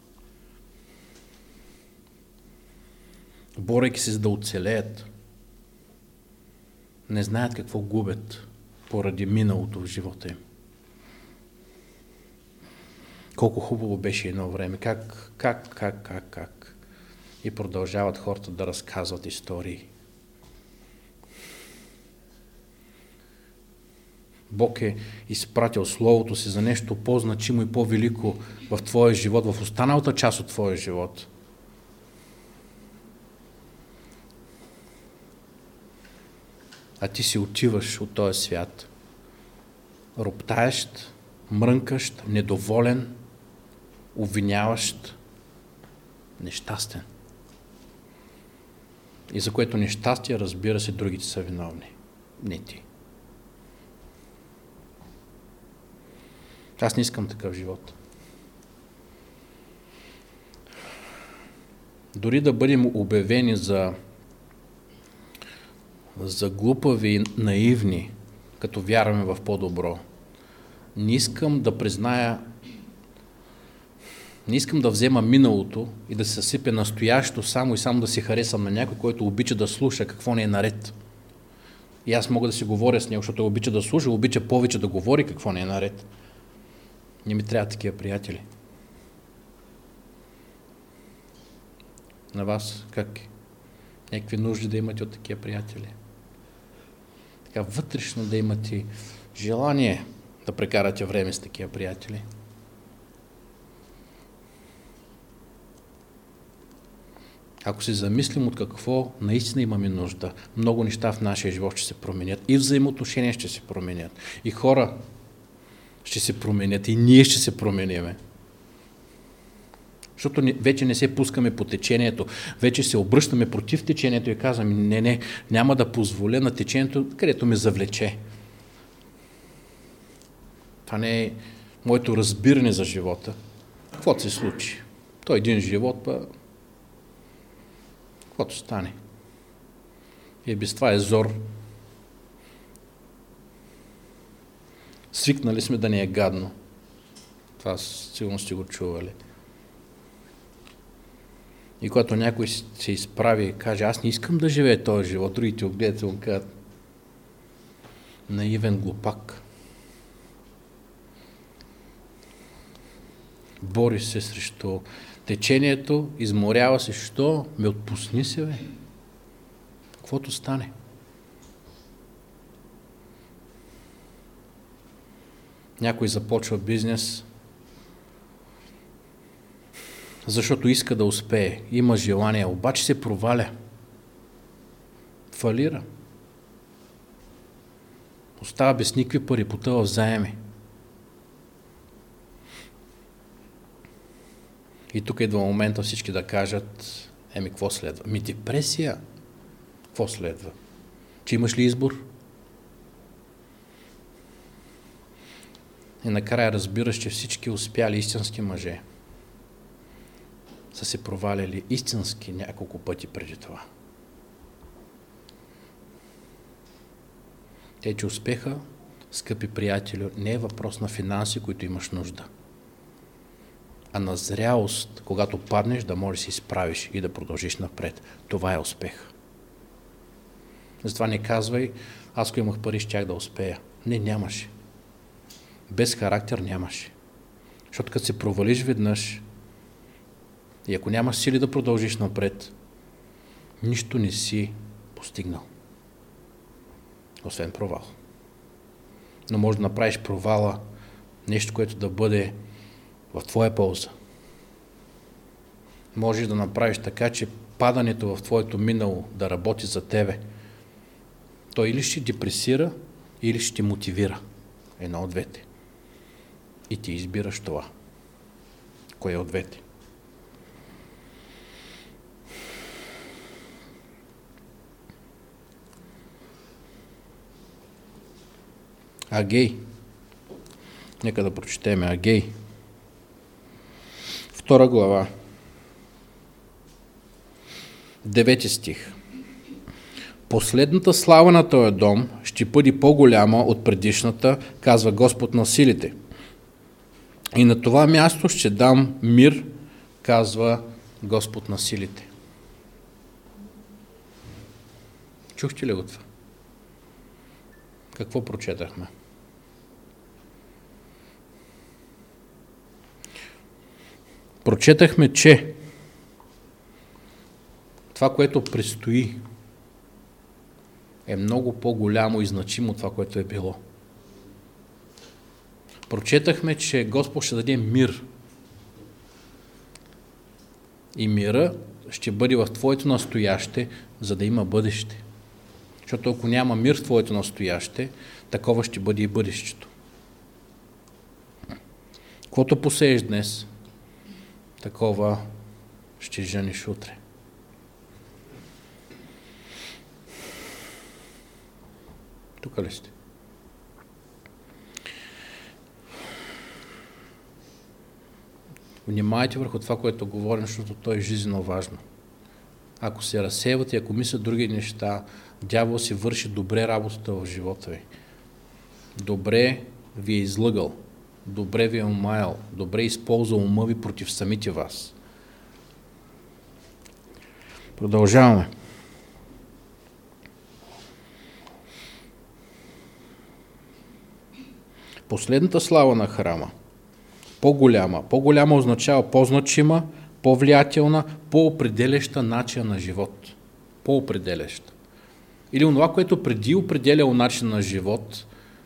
S1: Борейки се за да оцелеят, не знаят какво губят поради миналото в живота им. Колко хубаво беше едно време. Как, как, как, как, как. И продължават хората да разказват истории. Бог е изпратил Словото си за нещо по-значимо и по-велико в твоя живот, в останалата част от твоя живот. А ти си отиваш от този свят, роптаещ, мрънкащ, недоволен, обвиняващ, нещастен. И за което нещастие, разбира се, другите са виновни. Не ти. Аз не искам такъв живот. Дори да бъдем обявени за, за глупави и наивни, като вярваме в по-добро, Не искам да призная, не искам да взема миналото и да се съсипя настоящето само и само да си харесам на някой, който обича да слуша какво не е наред. И аз мога да си говоря с него, защото обича да слуша, обича повече да говори какво не е наред. Не ми трябва такива приятели. На вас как? Някакви нужди да имате от такива приятели? Така вътрешно да имате желание да прекарате време с такива приятели. Ако се замислим от какво наистина имаме нужда, много неща в нашия живот ще се променят. И взаимоотношения ще се променят. И хора ще се променят. И ние ще се промениме. Защото вече не се пускаме по течението. Вече се обръщаме против течението и казваме, не, не, няма да позволя на течението, където ме завлече. Това не е моето разбиране за живота. Каквото се случи? Той един живот, па каквото стане. И без това е зор. Свикнали сме да не е гадно. Това сигурно сте го чували. И когато някой се изправи и каже, аз не искам да живея този живот, другите отгледат и му казват, наивен глупак. Бори се срещу течението, изморява се, що ме отпусни се, бе. Каквото стане. Някой започва бизнес, защото иска да успее, има желание, обаче се проваля. Фалира. Остава без никакви пари, потъва в заеми. И тук идва момента всички да кажат, еми, какво следва? Ми депресия. Какво следва? Че имаш ли избор? И накрая разбираш, че всички успяли истински мъже са се проваляли истински няколко пъти преди това. Те, че успеха, скъпи приятели, не е въпрос на финанси, които имаш нужда, а на зрялост, когато паднеш, да можеш да се изправиш и да продължиш напред. Това е успех. Затова не казвай, аз ако имах пари, щях да успея. Не, нямаше. Без характер нямаше. Защото като се провалиш веднъж и ако нямаш сили да продължиш напред, нищо не си постигнал. Освен провал. Но може да направиш провала нещо, което да бъде в твоя полза. Можеш да направиш така, че падането в твоето минало да работи за тебе. То или ще депресира, или ще мотивира. Едно от двете. И ти избираш това. Кое от двете? Агей. Нека да прочетеме Агей. Втора глава. Девети стих. Последната слава на този дом ще бъде по-голяма от предишната, казва Господ на силите. И на това място ще дам мир, казва Господ на силите. Чухте ли го това? Какво прочетахме? Прочетахме, че това, което предстои, е много по-голямо и значимо от това, което е било. Прочетахме, че Господ ще даде мир. И мира ще бъде в твоето настояще, за да има бъдеще. Защото ако няма мир в твоето настояще, такова ще бъде и бъдещето. Каквото посееш днес, такова ще жениш утре. Тук ли сте? Внимайте върху това, което говорим, защото то е жизненно важно. Ако се разсейвате, ако мислят други неща, дявол си върши добре работата в живота ви. Добре ви е излъгал. добре ви е умаял, добре използва ума ви против самите вас. Продължаваме. Последната слава на храма, по-голяма, по-голяма означава по-значима, по-влиятелна, по-определяща начин на живот. По-определяща. Или онова, което преди определяло начин на живот,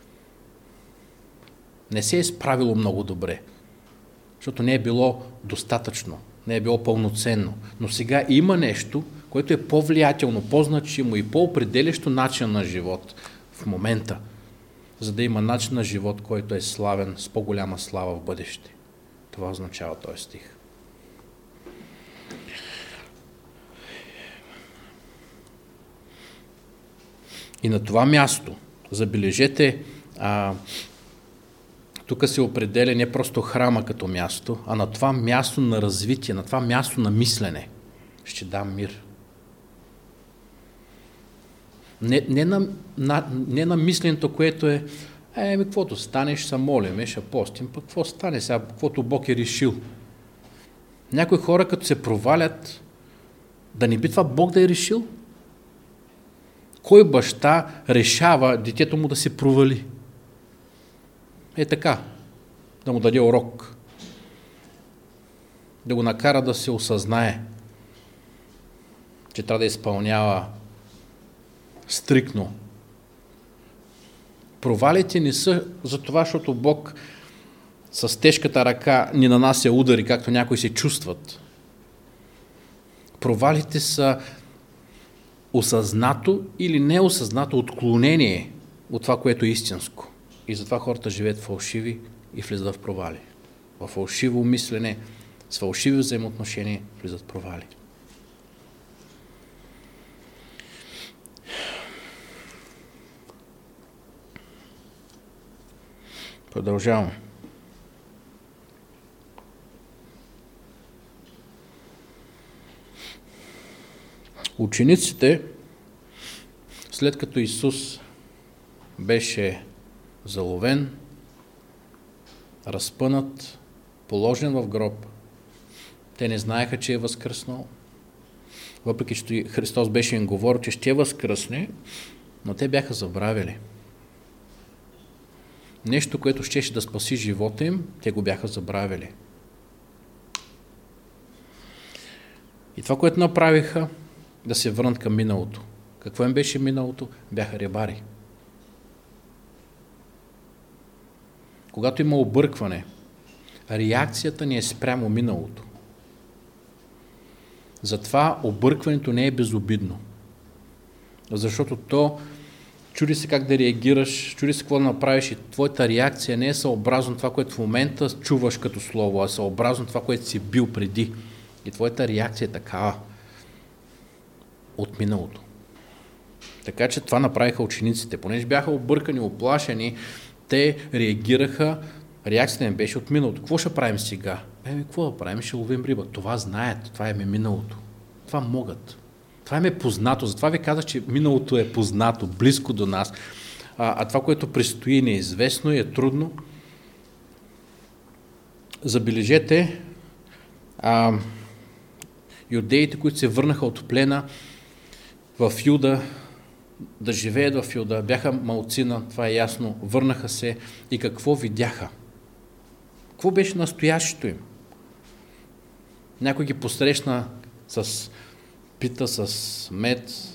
S1: не се е справило много добре, защото не е било достатъчно, не е било пълноценно. Но сега има нещо, което е по-влиятелно, по-значимо и по-определящо начин на живот в момента, за да има начин на живот, който е славен, с по-голяма слава в бъдеще. Това означава този стих. И на това място, забележете, а, тук се определя не просто храма като място, а на това място на развитие, на това място на мислене ще дам мир. Не, не, на, на, не на мисленето, което е, е, ми, каквото стане, ще се молим, ще постим, пък какво стане сега, каквото Бог е решил. Някои хора, като се провалят, да не би това Бог да е решил? Кой баща решава детето му да се провали? Е така, да му даде урок, да го накара да се осъзнае, че трябва да изпълнява стриктно. Провалите не са за това, защото Бог с тежката ръка ни нанася удари, както някои се чувстват. Провалите са осъзнато или неосъзнато отклонение от това, което е истинско. И затова хората живеят фалшиви и влизат в провали. В фалшиво мислене, с фалшиви взаимоотношения влизат в провали. Продължаваме. Учениците, след като Исус беше заловен, разпънат, положен в гроб, те не знаеха, че е възкръснал. Въпреки че Христос беше им говорил, че ще възкръсне, но те бяха забравили. Нещо, което щеше да спаси живота им, те го бяха забравили. И това, което направиха, да се върнат към миналото. Какво им беше миналото? Бяха рибари. Когато има объркване, реакцията ни е спрямо миналото. Затова объркването не е безобидно. Защото то чуди се как да реагираш, чуди се какво да направиш и твоята реакция не е съобразно това, което в момента чуваш като слово, а съобразно това, което си бил преди. И твоята реакция е такава от миналото. Така че това направиха учениците. Понеже бяха объркани, оплашени, те реагираха, реакцията им беше от миналото. Какво ще правим сега? Еми, какво да правим? Ще ловим риба. Това знаят, това е миналото. Това могат. Това им е познато. Затова ви казах, че миналото е познато, близко до нас. А, а това, което предстои, неизвестно и е трудно. Забележете, а, юдеите, които се върнаха от плена в Юда, да живеят в Юда, бяха малцина, това е ясно, върнаха се и какво видяха? Какво беше настоящето им? Някой ги посрещна с пита, с мед,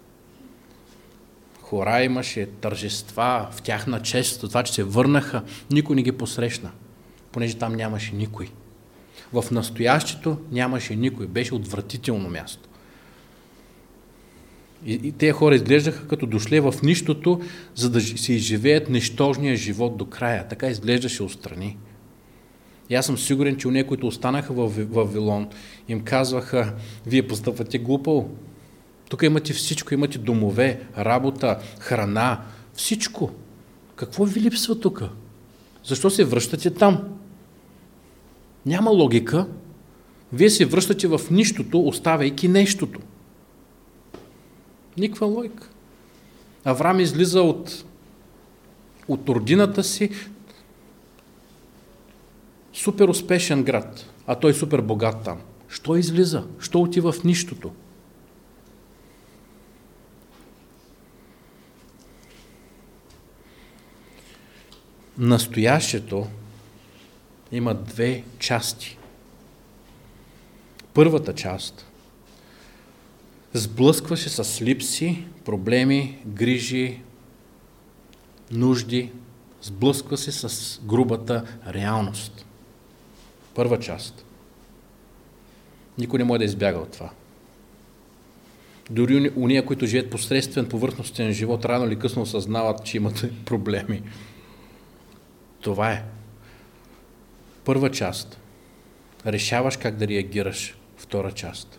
S1: хора имаше, тържества в тяхна чест, това, че се върнаха, никой не ги посрещна, понеже там нямаше никой. В настоящето нямаше никой, беше отвратително място. И, и тези хора изглеждаха като дошли в нищото, за да си изживеят нищожния живот до края. Така изглеждаше отстрани. И аз съм сигурен, че онези, които останаха в Вавилон, им казваха, вие постъпвате глупаво. Тук имате всичко, имате домове, работа, храна, всичко. Какво ви липсва тук? Защо се връщате там? Няма логика. Вие се връщате в нищото, оставяйки нещото. Никаква логика. Авраам излиза от, от родината си, супер успешен град, а той супер богат там. Що излиза? Що отива в нищото? Настоящето има две части. Първата част сблъсква се с липси, проблеми, грижи, нужди, сблъсква се с грубата реалност. Първа част. Никой не може да избяга от това. Дори уния, които живеят посредствен, повърхностен живот, рано или късно осъзнават, че имат проблеми. Това е. Първа част. Решаваш как да реагираш. Втора част.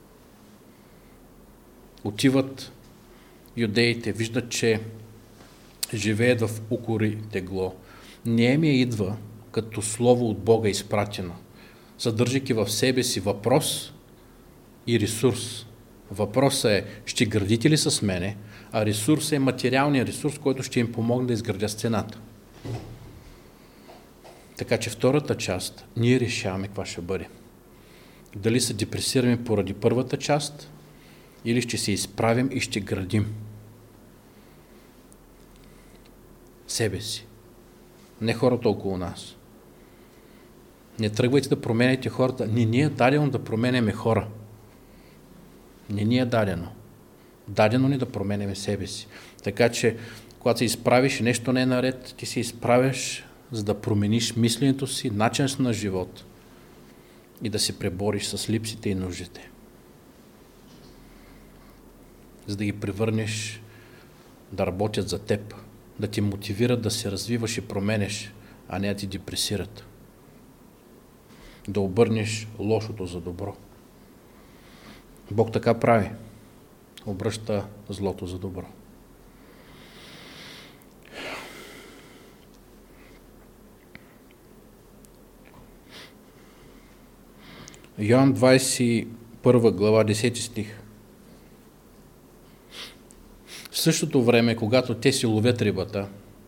S1: Отиват юдеите, виждат, че живеят в укори тегло. Неемия идва като слово от Бога изпратено, съдържайки в себе си въпрос и ресурс. Въпросът е, ще градите ли с мене, а ресурсът е материалният ресурс, който ще им помогне да изградя стената. Така че втората част, ние решаваме каква ще бъде. Дали се депресираме поради първата част, или ще се изправим и ще градим себе си. Не хората около нас. Не тръгвайте да променяте хората. Не ни е дадено да променяме хора. Не ни е дадено. Дадено ни да променяме себе си. Така че, когато се изправиш и нещо не е наред, ти се изправиш, за да промениш мисленето си, начин на живот и да се пребориш с липсите и нуждите. За да ги превърнеш да работят за теб, да ти мотивират да се развиваш и променеш, а не да ти депресират. Да обърнеш лошото за добро. Бог така прави. Обръща злото за добро. Йоан двадесет и първа глава, десети стих. В същото време, когато те си ловят рибата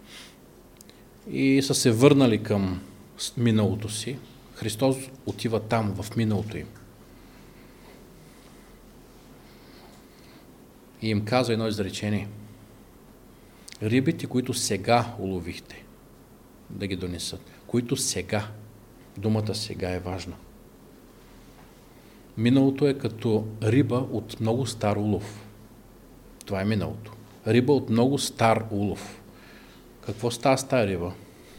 S1: и са се върнали към миналото си, Христос отива там, в миналото им. И им казва едно изречение. Рибите, които сега уловихте, да ги донесат. Които сега. Думата сега е важна. Миналото е като риба от много стар улов. Това е миналото. Риба от много стар улов. Какво става с тази риба?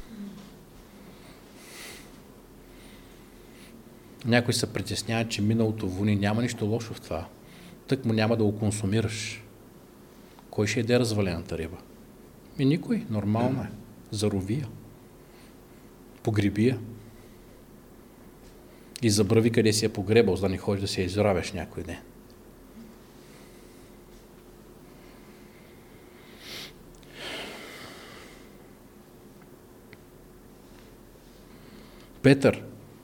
S1: Някой се притеснява, че миналото вони. Няма нищо лошо в това. Тък му няма да го консумираш. Кой ще еде развалената риба? И никой. Нормално е. Зарови я. Погреби я. И забрави къде си я погребал, за да не ходиш да се я изравеш някой ден. Петър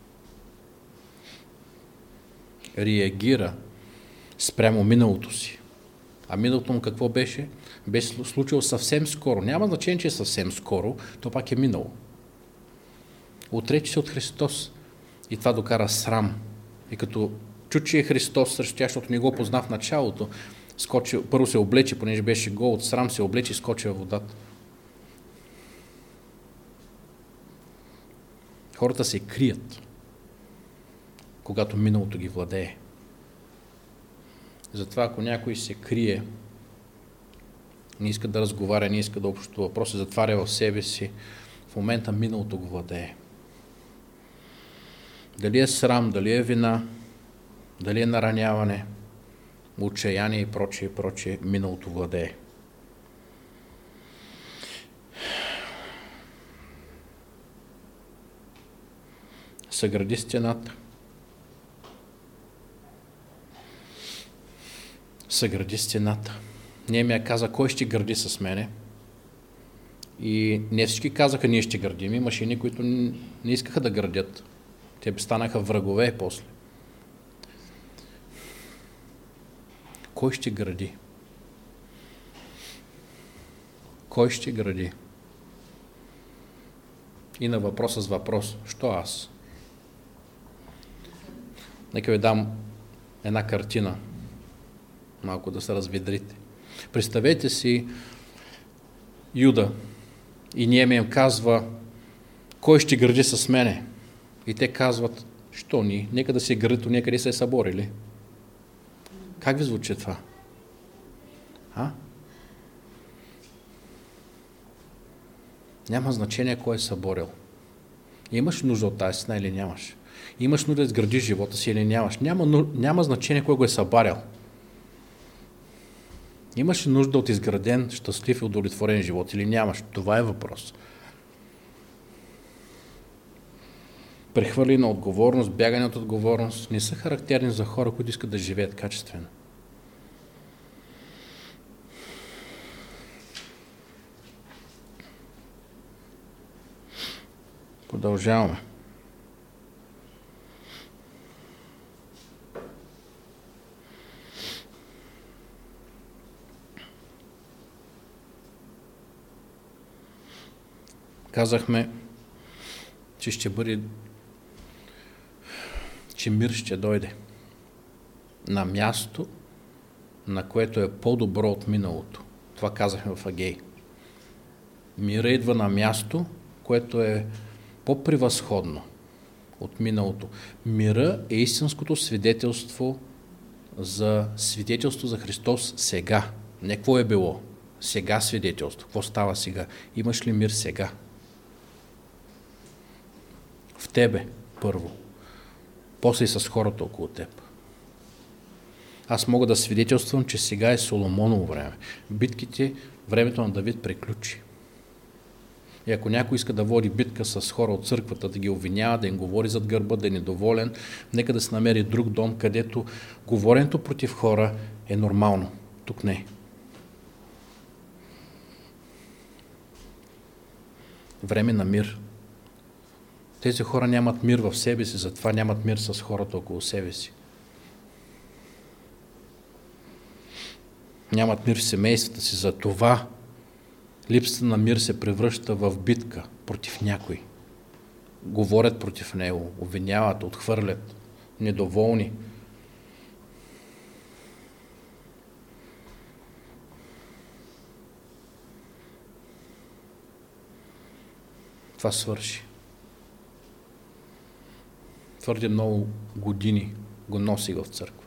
S1: реагира спрямо миналото си. А миналото му какво беше? Беше случило съвсем скоро. Няма значение, че е съвсем скоро, то пак е минало. Отрече се от Христос. И това докара срам. И като чу, че е Христос срещу тях, защото не го позна в началото, скочи, първо се облече, понеже беше гол, от срам се облече и скочи във водата. Хората се крият, когато миналото ги владее. Затова, ако някой се крие, не иска да разговаря, не иска да общува, просто се затваря в себе си, в момента миналото го владее. Дали е срам, дали е вина, дали е нараняване, отчаяние и прочее, и прочее, миналото владее. Съгради стената. Съгради стената. Неемия каза, кой ще гради с мене? И не всички казаха, ние ще градим. Имаше едни, които не искаха да градят. Те станаха врагове после. Кой ще гради? Кой ще гради? И на въпроса с въпрос, що аз? Нека ви дам една картина, малко да се разведрите. Представете си Юда и Ниемия им казва: кой ще гради с мене? И те казват: що ни? Нека да се градито, някъде се е съборили. Как ви звучи това? А? Няма значение кой е съборил. Имаш нужда от тази сна или нямаш? Имаш нужда да изградиш живота си или нямаш? Няма, няма значение кой го е събарял. Имаш ли нужда от изграден, щастлив и удовлетворен живот или нямаш? Това е въпрос. Прехвърли на отговорност, бягане от отговорност не са характерни за хора, които искат да живеят качествено. Продължаваме. Казахме, че ще бъде, че мир ще дойде на място, на което е по-добро от миналото. Това казахме в Агей. Мира идва на място, което е по-превъзходно от миналото. Мира е истинското свидетелство за свидетелство за Христос сега. Не какво е било. Сега свидетелство. Какво става сега? Имаш ли мир сега? В тебе първо. После и с хората около теб. Аз мога да свидетелствам, че сега е Соломоново време. Битките, времето на Давид приключи. И ако някой иска да води битка с хора от църквата, да ги обвинява, да им говори зад гърба, да е недоволен, нека да се намери друг дом, където говоренето против хора е нормално. Тук не. Време на мир. Тези хора нямат мир в себе си, затова нямат мир с хората около себе си. Нямат мир в семействата си, затова липсата на мир се превръща в битка против някой. Говорят против него, обвиняват, отхвърлят, недоволни. Това свърши. Твърде много години го носи в църква.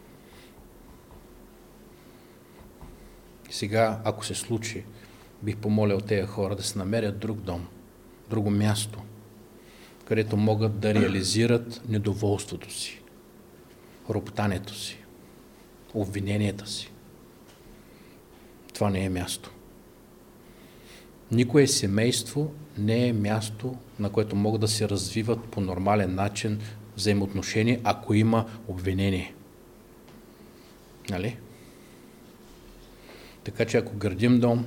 S1: Сега, ако се случи, бих помолил тези хора да се намерят друг дом, друго място, където могат да реализират недоволството си, роптането си, обвиненията си. Това не е място. Никое семейство не е място, на което могат да се развиват по нормален начин взаимоотношения, ако има обвинение. Нали? Така че ако градим дом,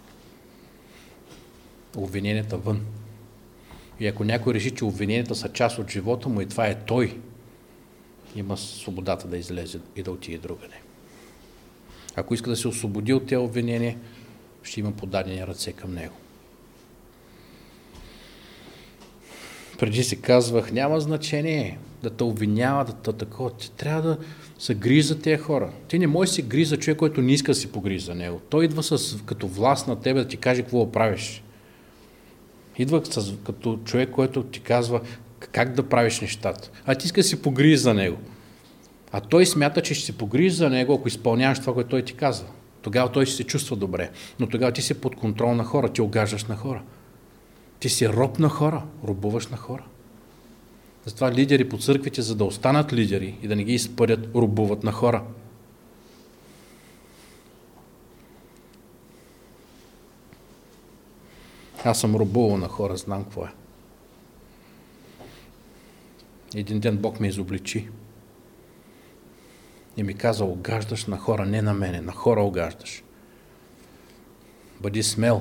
S1: обвиненията вън. И ако някой реши, че обвиненията са част от живота му и това е той, има свободата да излезе и да отиде другаде. Ако иска да се освободи от тези обвинения, ще има подадени ръце към него. Преди си казвах, няма значение да те обвинява, да те такова. Ти трябва да се грижи за тези хора. Ти не можеш да си грижи за човек, който не иска да си погрижи за него. Той идва с, като власт на тебе да ти каже какво правиш. Идва с, като човек, който ти казва как да правиш нещата. А ти иска да си погрижи за него. А той смята, че ще си погрижи за него, ако изпълняваш това, което той ти казва. Тогава той ще се чувства добре. Но тогава ти си под контрол на хора, ти огаждаш на хора. Ти си роб на хора, робуваш на хора. Затова лидери по църквите, за да останат лидери и да не ги изпъдят, робуват на хора. Аз съм робувал на хора, знам какво е. Един ден Бог ме изобличи и ми каза, огаждаш на хора, не на мене, на хора огаждаш. Бъди смел.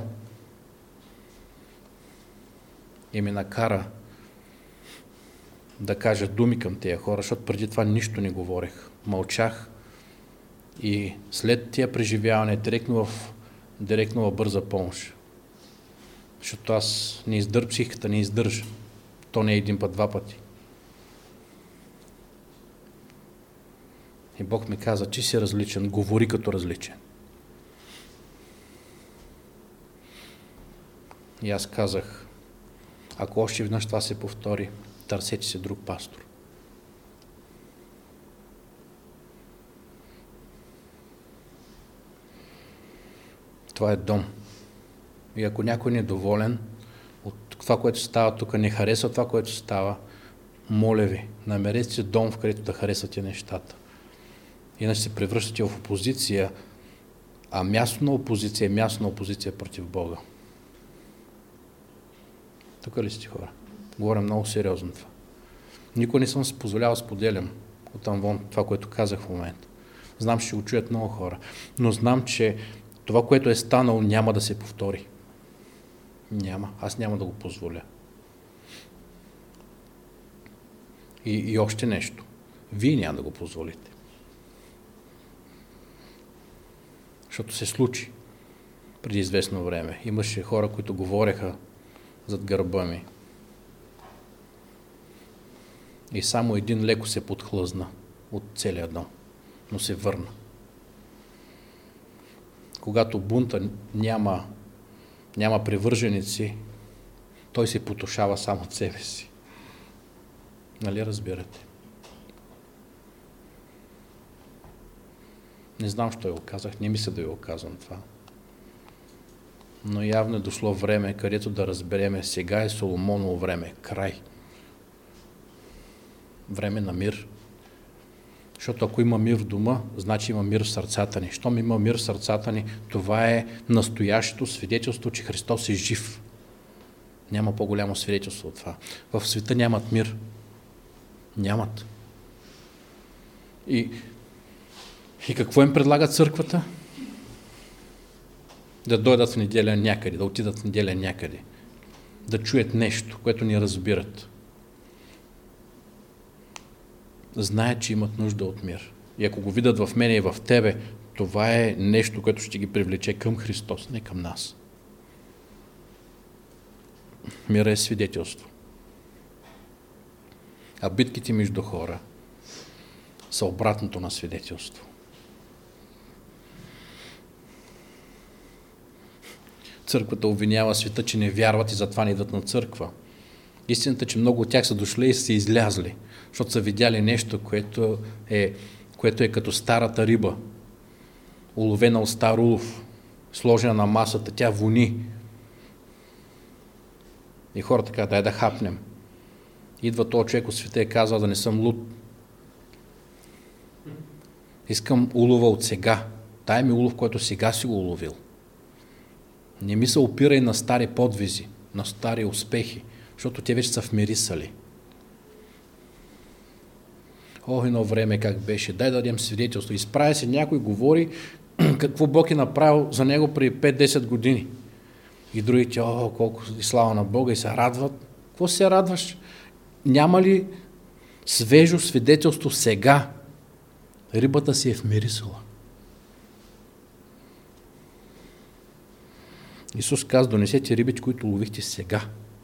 S1: И ми накара да кажа думи към тези хора, защото преди това нищо не говорех. Мълчах и след тия преживяване директно в, директно в бърза помощ. Защото аз не издържа, психиката не издържа. То не е един път, два пъти. И Бог ми каза, че си различен, говори като различен. И аз казах, ако още веднъж това се повтори, търсете си друг пастор. Това е дом. И ако някой не е доволен от това, което става тук, не харесва това, което става, моля ви, намерете си дом, в където да харесвате нещата. Иначе се превръщате в опозиция, а място на опозиция е място на опозиция против Бога. Тук ли сте, хора? Говоря много сериозно това. Никой не съм си позволявал да споделям оттам вон това, което казах в момента. Знам, че ще го чуят много хора, но знам, че това, което е станало, няма да се повтори. Няма. Аз няма да го позволя. И, и още нещо. Вие няма да го позволите. Защото се случи преди известно време. Имаше хора, които говореха зад гърба ми. И само един леко се подхлъзна от целия дом, но се върна. Когато бунта няма, няма привърженици, той се потушава само от себе си. Нали разбирате? Не знам, що го казах, не мисля да ви го казвам това. Но явно е дошло време, където да разбереме, сега е Соломоново време, край. Време на мир. Защото ако има мир в дома, значи има мир в сърцата ни. Щом има мир в сърцата ни, това е настоящето свидетелство, че Христос е жив. Няма по-голямо свидетелство от това. В света нямат мир. Нямат. И, и какво им предлага църквата? Да дойдат в неделя някъде, да отидат в неделя някъде. Да чуят нещо, което ни разбират. Знаят, че имат нужда от мир. И ако го видят в мене и в тебе, това е нещо, което ще ги привлече към Христос, не към нас. Мира е свидетелство. А битките между хора са обратното на свидетелство. Църквата обвинява света, че не вярват и затова не идват на църква. Истината е, че много от тях са дошли и са излязли, защото са видяли нещо, което е, което е като старата риба, уловена от стар улов, сложена на масата, тя вони. И хората казват, дай да хапнем. Идва този човек от света и казва да не съм луд. Искам улова от сега. Дай ми улов, който сега си го уловил. Не ми се опирай на стари подвизи, на стари успехи, защото те вече са вмирисали. О, едно време как беше, дай да дадем свидетелство. Изправя се някой, говори какво Бог е направил за него преди пет-десет години. И другите, о, колко слава на Бога, и се радват. Какво се радваш? Няма ли свежо свидетелство сега? Рибата си е вмирисала. Исус каза, донесете рибите, които ловихте сега.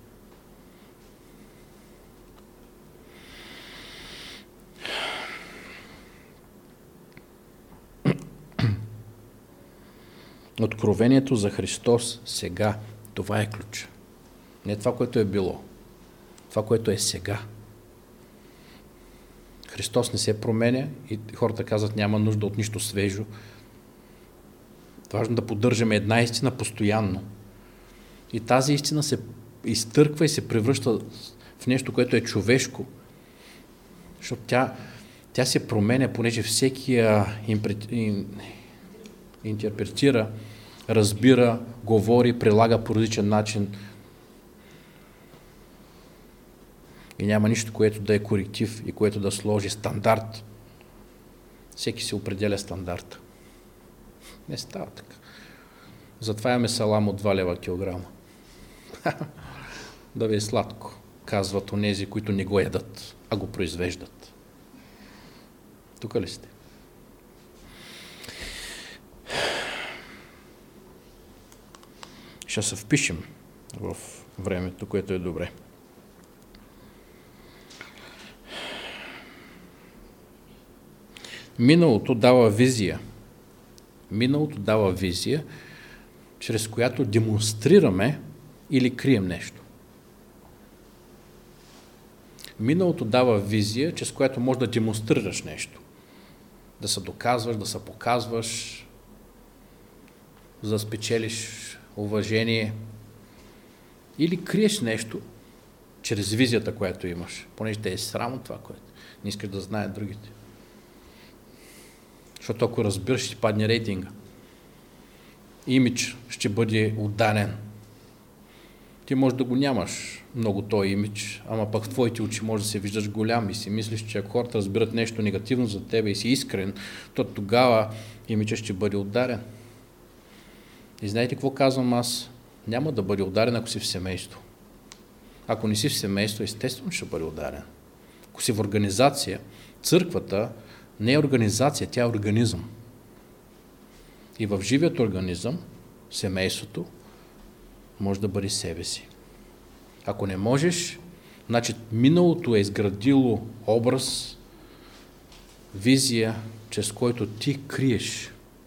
S1: Откровението за Христос сега, това е ключ. Не това, което е било. Това, което е сега. Христос не се променя и хората казват, няма нужда от нищо свежо. Важно да поддържаме една истина постоянно. И тази истина се изтърква и се превръща в нещо, което е човешко. Защото тя, тя се променя, понеже всеки я интерпретира, разбира, говори, прилага по различен начин. И няма нищо, което да е коректив и което да сложи стандарт. Всеки се определя стандарта. Не става така. Затова имаме салам от два лева килограма. Да ви е сладко, казват онези, които не го ядат, а го произвеждат. Тук ли сте? Ще се впишем в времето, което е добре. Миналото дава визия. Миналото дава визия, чрез която демонстрираме или крием нещо. Миналото дава визия, чрез която можеш да демонстрираш нещо. Да се доказваш, да се показваш, за да спечелиш уважение. Или криеш нещо чрез визията, която имаш, понеже те е срам от това, което не искаш да знаят другите. Защото ако разбираш, ще падне рейтинга. Имидж ще бъде ударен. Ти може да го нямаш много този имидж, ама пък в твоите очи може да се виждаш голям и си мислиш, че ако хората разбират нещо негативно за тебе и си искрен, то тогава имиджът ще бъде ударен. И знаете какво казвам аз? Няма да бъде ударен, ако си в семейство. Ако не си в семейство, естествено ще бъде ударен. Ако си в организация, църквата не е организация, тя е организъм. И в живият организъм, семейството, може да бъде себе си. Ако не можеш, значи миналото е изградило образ, визия, чрез който ти криеш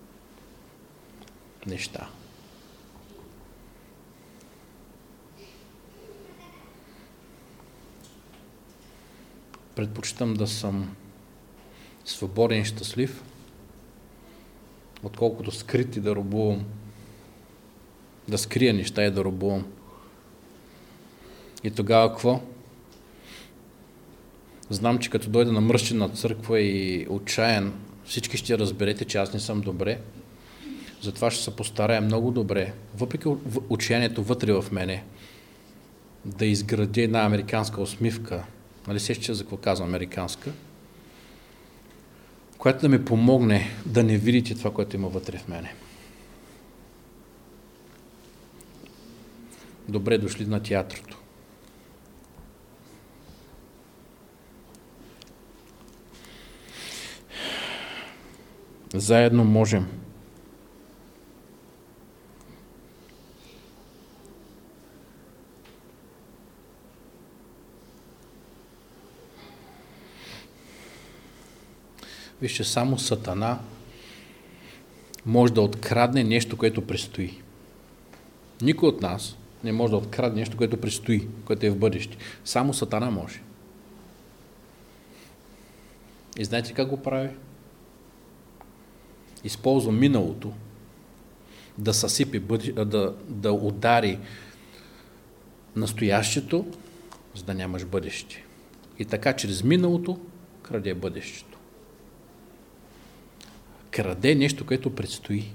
S1: неща. Предпочитам да съм свободен и щастлив, отколкото скрит и да робувам. Да скрия неща и да робувам. И тогава какво? Знам, че като дойда намръщен на църква и отчаян, всички ще разберете, че аз не съм добре. Затова ще се постарая много добре, въпреки отчаянието вътре в мене, да изгради една американска усмивка. Нали сещате за какво казвам американска? Която да ми помогне да не видите това, което има вътре в мене. Добре дошли на театрото. Заедно можем. Вижте, само Сатана може да открадне нещо, което предстои. Никой от нас не може да открадне нещо, което предстои, което е в бъдеще. Само Сатана може. И знаете как го прави? Използва миналото да съсипи, да, да удари настоящето, за да нямаш бъдеще. И така, чрез миналото краде бъдещето. Краде нещо, което предстои.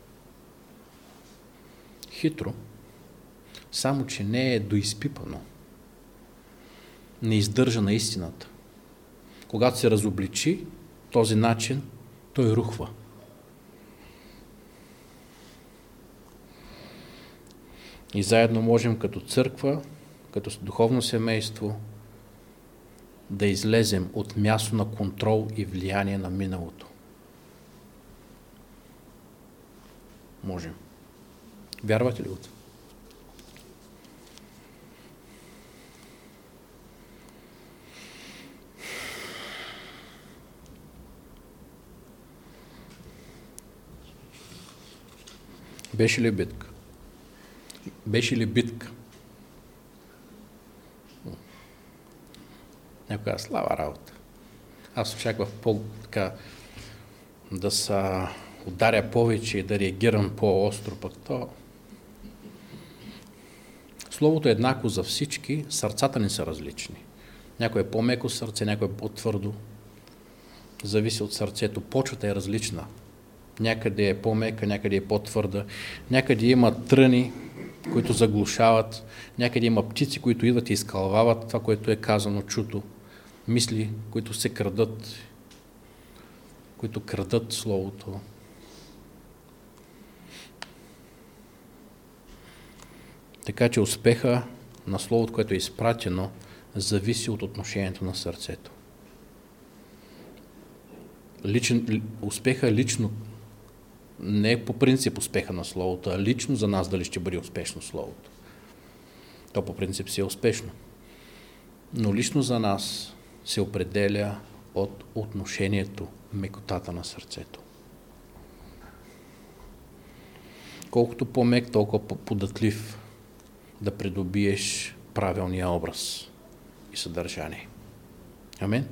S1: Хитро, само че не е доизпипано. Не издържа на истината. Когато се разобличи този начин, той рухва. И заедно можем като църква, като духовно семейство, да излезем от място на контрол и влияние на миналото. Можем. Вярвате ли от? Беше ли битка? Беше ли битка? Някоя слава работа. Аз очаквах по-така да се ударя повече и да реагирам по-остро, пък то. Словото е еднакво за всички, сърцата ни са различни. Някой е по-меко сърце, някой е по-твърдо. Зависи от сърцето. Почвата е различна. Някъде е по-мека, някъде е по-твърда. Някъде има тръни, които заглушават. Някъде има птици, които идват и изкълвават това, което е казано, чуто. Мисли, които се крадат, които крадат Словото. Така че успеха на Словото, което е изпратено, зависи от отношението на сърцето. Личен, успеха лично не е по принцип успеха на Словото, а лично за нас дали ще бъде успешно Словото. То по принцип си е успешно. Но лично за нас се определя от отношението мекотата на сърцето. Колкото по-мек, толкова по-податлив да придобиеш правилния образ и съдържание. Амин.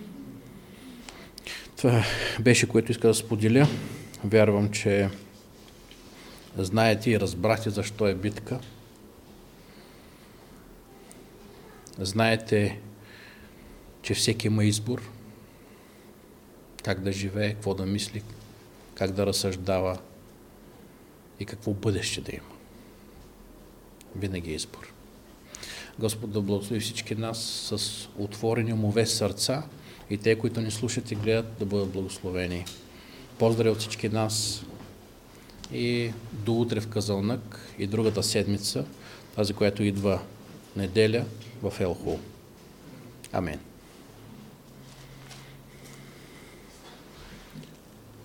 S1: Това беше, което иска да споделя. Вярвам, че знаете и разбрахте защо е битка. Знаете, че всеки има избор. Как да живее, какво да мисли, как да разсъждава и какво бъдеще да има. Винаги е избор. Господ да благослови всички нас с отворени умове, сърца и те, които ни слушат и гледат, да бъдат благословени. Поздрави от всички нас и до утре в Казанлък и другата седмица, тази, която идва неделя в Елхул. Амин.